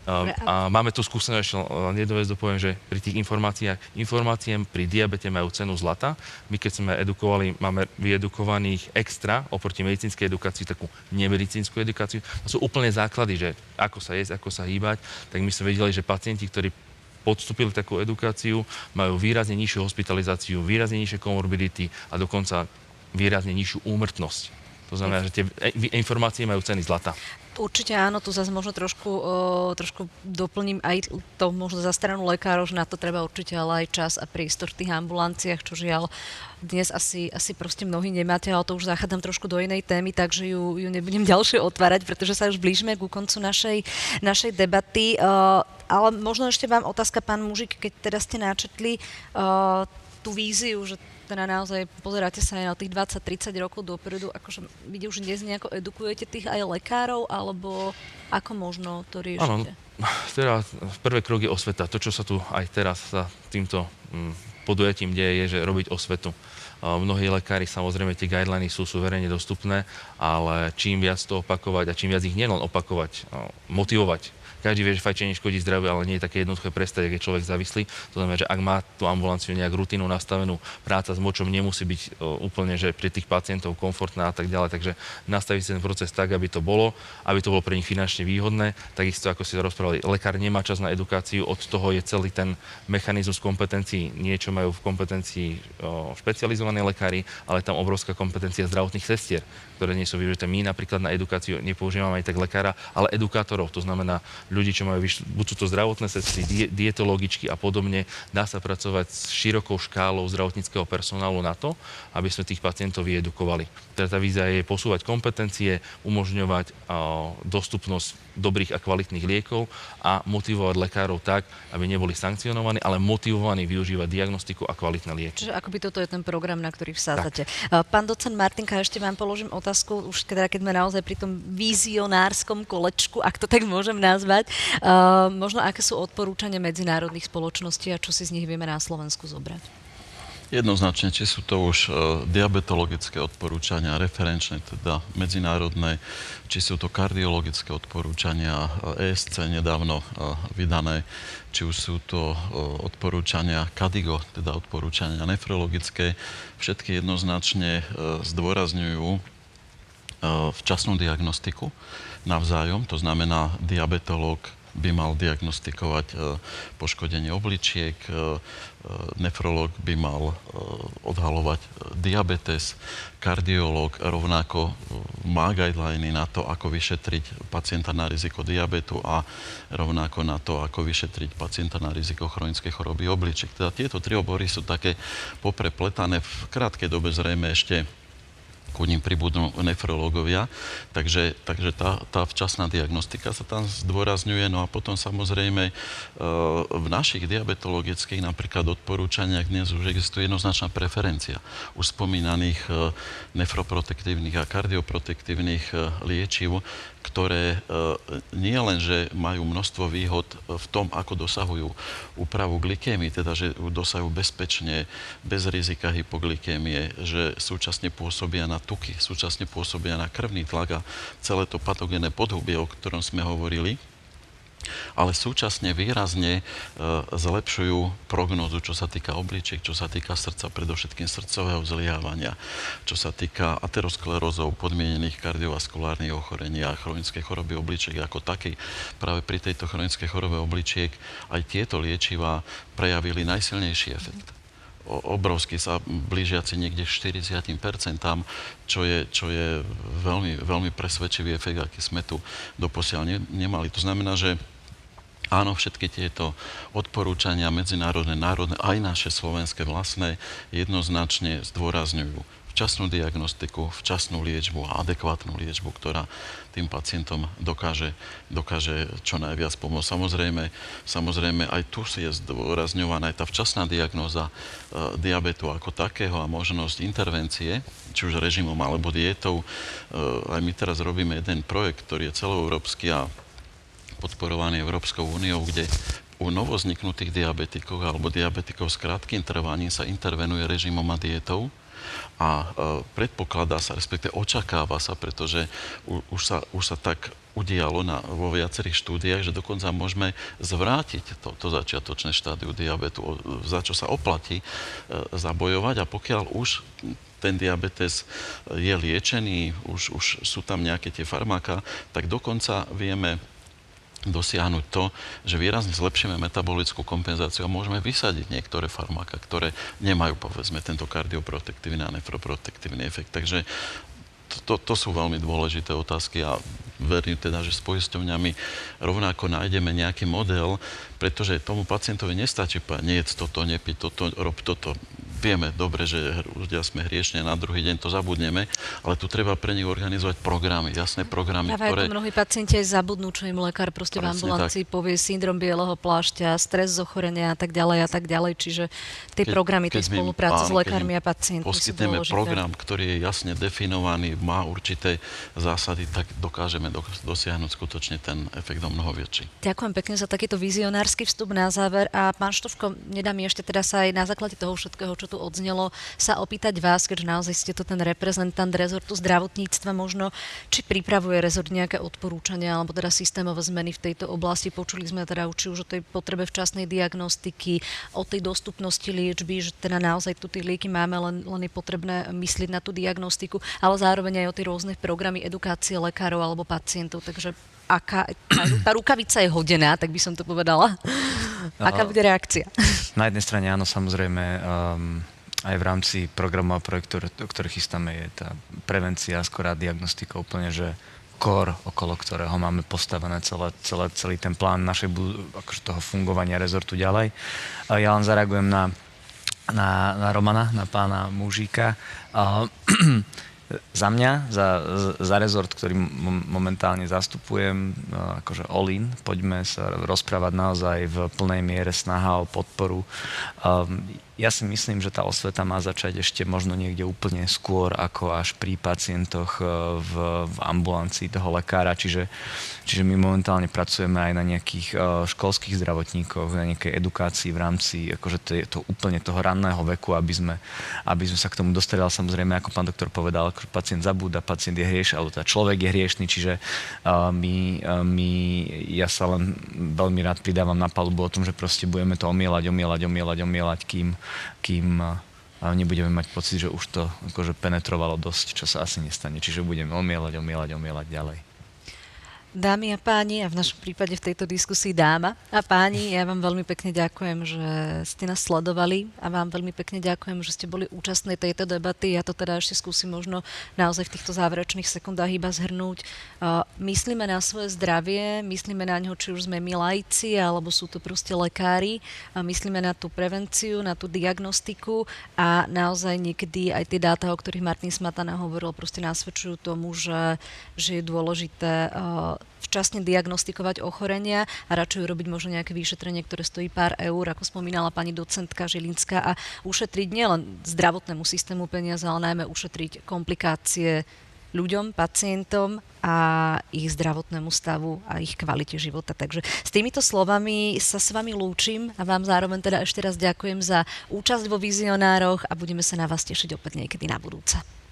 A máme tu skúsenosť, ešte jednu vec dopoviem, že pri tých informáciách, informácie pri diabete majú cenu zlata. My keď sme edukovali, máme vyedukovaných extra oproti medicínskej edukácii, takú nemedicínsku edukáciu. To sú úplne základy, že ako sa jesť, ako sa hýbať. Tak my sme vedeli, že pacienti, ktorí podstúpili takú edukáciu, majú výrazne nižšiu hospitalizáciu, výrazne nižšie komorbidity a dokonca výrazne nižšiu úmrtnosť. To znamená, že tie informácie majú ceny zlata. Určite áno, tu zase možno trošku, o, trošku doplním aj to možno za stranu lekárov, že na to treba určite ale aj čas a priestor v tých ambulanciách, čo žiaľ dnes asi, asi proste mnohí nemáte, ale to už zachádzam trošku do inej témy, takže ju, ju nebudem ďalšie otvárať, pretože sa už blížime ku koncu našej, našej debaty. Uh, ale možno ešte vám otázka, pán Mužík, keď teda ste načetli uh, tú víziu, že teda naozaj pozeráte sa aj na tých dvadsať tridsať rokov dopredu, akože vy už dnes nejako edukujete tých aj lekárov, alebo ako možno to riešite? Áno, teda prvý krok je osveta. To, čo sa tu aj teraz sa týmto mm, podujatím deje, je, že robiť osvetu. Uh, mnohí lekári, samozrejme, tie guideliny sú, sú verejne dostupné, ale čím viac to opakovať a čím viac ich nielen opakovať, uh, motivovať. Každý vie, že fajčenie škodí zdraviu, ale nie je také jednoduché prestať, ak je človek závislý. To znamená, že ak má tú ambulanciu nejak rutinu nastavenú, práca s močom nemusí byť o, úplne, že pre tých pacientov komfortná a tak ďalej. Takže nastaviť si ten proces tak, aby to bolo, aby to bolo pre nich finančne výhodné. Takisto, ako ste rozprávali, lekár nemá čas na edukáciu, od toho je celý ten mechanizmus kompetencií. Niečo majú v kompetencii o, špecializovaní lekári, ale tam obrovská kompetencia zdravotných sestier, ktoré nie sú využité. My napríklad na edukáciu nepoužívame aj tak lekára, ale edukátorov, to znamená ľudí, čo majú, buď sú to zdravotné sestry, die, dietologičky a podobne. Dá sa pracovať s širokou škálou zdravotníckeho personálu na to, aby sme tých pacientov vyedukovali. Teda tá vízia je posúvať kompetencie, umožňovať uh, dostupnosť dobrých a kvalitných liekov a motivovať lekárov tak, aby neboli sankcionovaní, ale motivovaní využívať diagnostiku a kvalitné lieky. Čiže akoby toto je ten program, na ktorý vsádzate. Tak. Pán docent Martinka, ešte vám položím otázku, už teda, keď sme naozaj pri tom vizionárskom kolečku, ak to tak môžem nazvať. Uh, možno aké sú odporúčania medzinárodných spoločností a čo si z nich vieme na Slovensku zobrať? Jednoznačne, či sú to už uh, diabetologické odporúčania, referenčné, teda medzinárodné, či sú to kardiologické odporúčania, E S C nedávno uh, vydané, či už sú to uh, odporúčania KDIGO, teda odporúčania nefrologické, všetky jednoznačne uh, zdôrazňujú uh, včasnú diagnostiku navzájom, to znamená diabetológ by mal diagnostikovať e, poškodenie obličiek, e, e, nefrológ by mal e, odhalovať e, diabetes, kardiológ rovnako e, má guideliny na to, ako vyšetriť pacienta na riziko diabetu a rovnako na to, ako vyšetriť pacienta na riziko chronickej choroby obličiek. Teda tieto tri obory sú také poprepletané, v krátkej dobe zrejme ešte ku ním pribudnú nefrológovia, takže, takže tá, tá včasná diagnostika sa tam zdôrazňuje. No a potom samozrejme v našich diabetologických napríklad odporúčaniach dnes už existuje jednoznačná preferencia už spomínaných nefroprotektívnych a kardioprotektívnych liečiv, ktoré nie len, že majú množstvo výhod v tom, ako dosahujú úpravu glykémie, teda že dosahujú bezpečne, bez rizika hypoglykémie, že súčasne pôsobia na tuky, súčasne pôsobia na krvný tlak a celé to patogénne podhubie, o ktorom sme hovorili, ale súčasne výrazne e, zlepšujú prognózu, čo sa týka obličiek, čo sa týka srdca, predovšetkým srdcového zlyhávania, čo sa týka aterosklerózov, podmienených kardiovaskulárnych ochorení a chronickej choroby obličiek ako takej. Práve pri tejto chronickej chorobe obličiek aj tieto liečivá prejavili najsilnejší efekt. Obrovský sa blížiaci niekde k štyridsať percent, čo je, čo je veľmi, veľmi presvedčivý efekt, aký sme tu doposiaľ ne, nemali. To znamená, že áno, všetky tieto odporúčania medzinárodné, národné, aj naše slovenské vlastné jednoznačne zdôrazňujú včasnú diagnostiku, včasnú liečbu a adekvátnu liečbu, ktorá tým pacientom dokáže, dokáže čo najviac pomôcť. Samozrejme, samozrejme, aj tu si je zdôrazňovaná aj tá včasná diagnóza e, diabetu ako takého a možnosť intervencie, či už režimom alebo dietou. E, aj my teraz robíme jeden projekt, ktorý je celoeurópsky a podporovaný Európskou úniou, kde u novozniknutých diabetikov alebo diabetikov s krátkym trvaním sa intervenuje režimom a dietou. A e, predpokladá sa, respektive očakáva sa, pretože u, už, sa, už sa tak udialo na, vo viacerých štúdiách, že dokonca môžeme zvrátiť to, to začiatočné štádiu diabetu, za čo sa oplatí e, zabojovať. A pokiaľ už ten diabetes je liečený, už, už sú tam nejaké tie farmáka, tak dokonca vieme dosiahnuť to, že výrazne zlepšíme metabolickú kompenzáciu a môžeme vysadiť niektoré farmáka, ktoré nemajú, povedzme, tento kardioprotektívny a nefroprotektívny efekt. Takže to, to, to sú veľmi dôležité otázky a verím teda, že s poisťovňami rovnako nájdeme nejaký model, pretože tomu pacientovi nestačí povedať, nejedz toto, nepiť toto, rob toto. Vieme dobre, že ľudia sme hriešne, na druhý deň to zabudneme, ale tu treba pre nich organizovať programy, jasné programy, Práve ktoré... ako mnohí pacienti aj zabudnú, čo im lekár proste v ambulancii povie, syndrom bieleho plášťa, stres z ochorenia a tak ďalej a tak ďalej, čiže tie keď, programy, tie spolupráce s lekármi a pacientmi sú poskytneme dôležité. program, ktorý je jasne definovaný, má určité zásady, tak dokážeme do, dosiahnuť skutočne ten efekt o mnoho väčší. Ďakujem pekne za takýto vizionársky vstup na záver a pán Štofko, nedá mi ešte teda sa aj na základe toho všetkého, čo tu odznelo, sa opýtať vás, keďže naozaj ste to ten reprezentant rezortu zdravotníctva, možno, či pripravuje rezort nejaké odporúčania alebo teda systémové zmeny v tejto oblasti. Počuli sme teda či už o tej potrebe včasnej diagnostiky, o tej dostupnosti liečby, že teda naozaj tu tie lieky máme, len, len je potrebné myslieť na tú diagnostiku, ale zároveň aj o tie rôzne programy edukácie lekárov alebo pacientov, takže aká, tá, tá rukavica je hodená, tak by som to povedala. Aká bude reakcia? Na jednej strane áno, samozrejme, um, aj v rámci programov a projektov, ktoré chystáme, je tá prevencia, skorá diagnostika úplne, že core, okolo ktorého máme postavené celé, celé, celý ten plán našej akože toho fungovania rezortu ďalej. A ja len zareagujem na, na, na Romana, na pána Mužíka. Uh, Za mňa, za, za rezort, ktorý momentálne zastupujem, akože all in, poďme sa rozprávať naozaj v plnej miere snaha o podporu. Um, ja si myslím, že tá osveta má začať ešte možno niekde úplne skôr, ako až pri pacientoch v, v ambulancii toho lekára. Čiže, čiže my momentálne pracujeme aj na nejakých uh, školských zdravotníkoch, na nejakej edukácii v rámci akože to, to úplne toho ranného veku, aby sme, aby sme sa k tomu dostali. Ale samozrejme, ako pán doktor povedal, že pacient zabúda, pacient je hriešný, alebo teda človek je hriešný, čiže uh, my, uh, my, ja sa len veľmi rád pridávam na palubu o tom, že proste budeme to omielať, omielať, omielať, omielať, kým, kým uh, nebudeme mať pocit, že už to akože penetrovalo dosť, čo sa asi nestane. Čiže budeme omielať, omielať, omielať ďalej. Dámy a páni, a v našom prípade v tejto diskusii dáma a páni, ja vám veľmi pekne ďakujem, že ste nás sledovali a vám veľmi pekne ďakujem, že ste boli účastní tejto debaty. Ja to teda ešte skúsim možno naozaj v týchto záverečných sekundách iba zhrnúť. Uh, myslíme na svoje zdravie, myslíme na ňo, či už sme my laici, alebo sú to proste lekári. A myslíme na tú prevenciu, na tú diagnostiku a naozaj niekedy aj tie dáta, o ktorých Martin Smatana hovoril, proste nasvedčujú tomu, že, že je dôležité uh, včasne diagnostikovať ochorenia a radšej robiť možno nejaké vyšetrenie, ktoré stojí pár eur, ako spomínala pani docentka Žilinská, a ušetriť nielen zdravotnému systému peniaze, ale najmä ušetriť komplikácie ľuďom, pacientom a ich zdravotnému stavu a ich kvalite života. Takže s týmito slovami sa s vami lúčim a vám zároveň teda ešte raz ďakujem za účasť vo Vizionároch a budeme sa na vás tešiť opäť niekedy na budúce.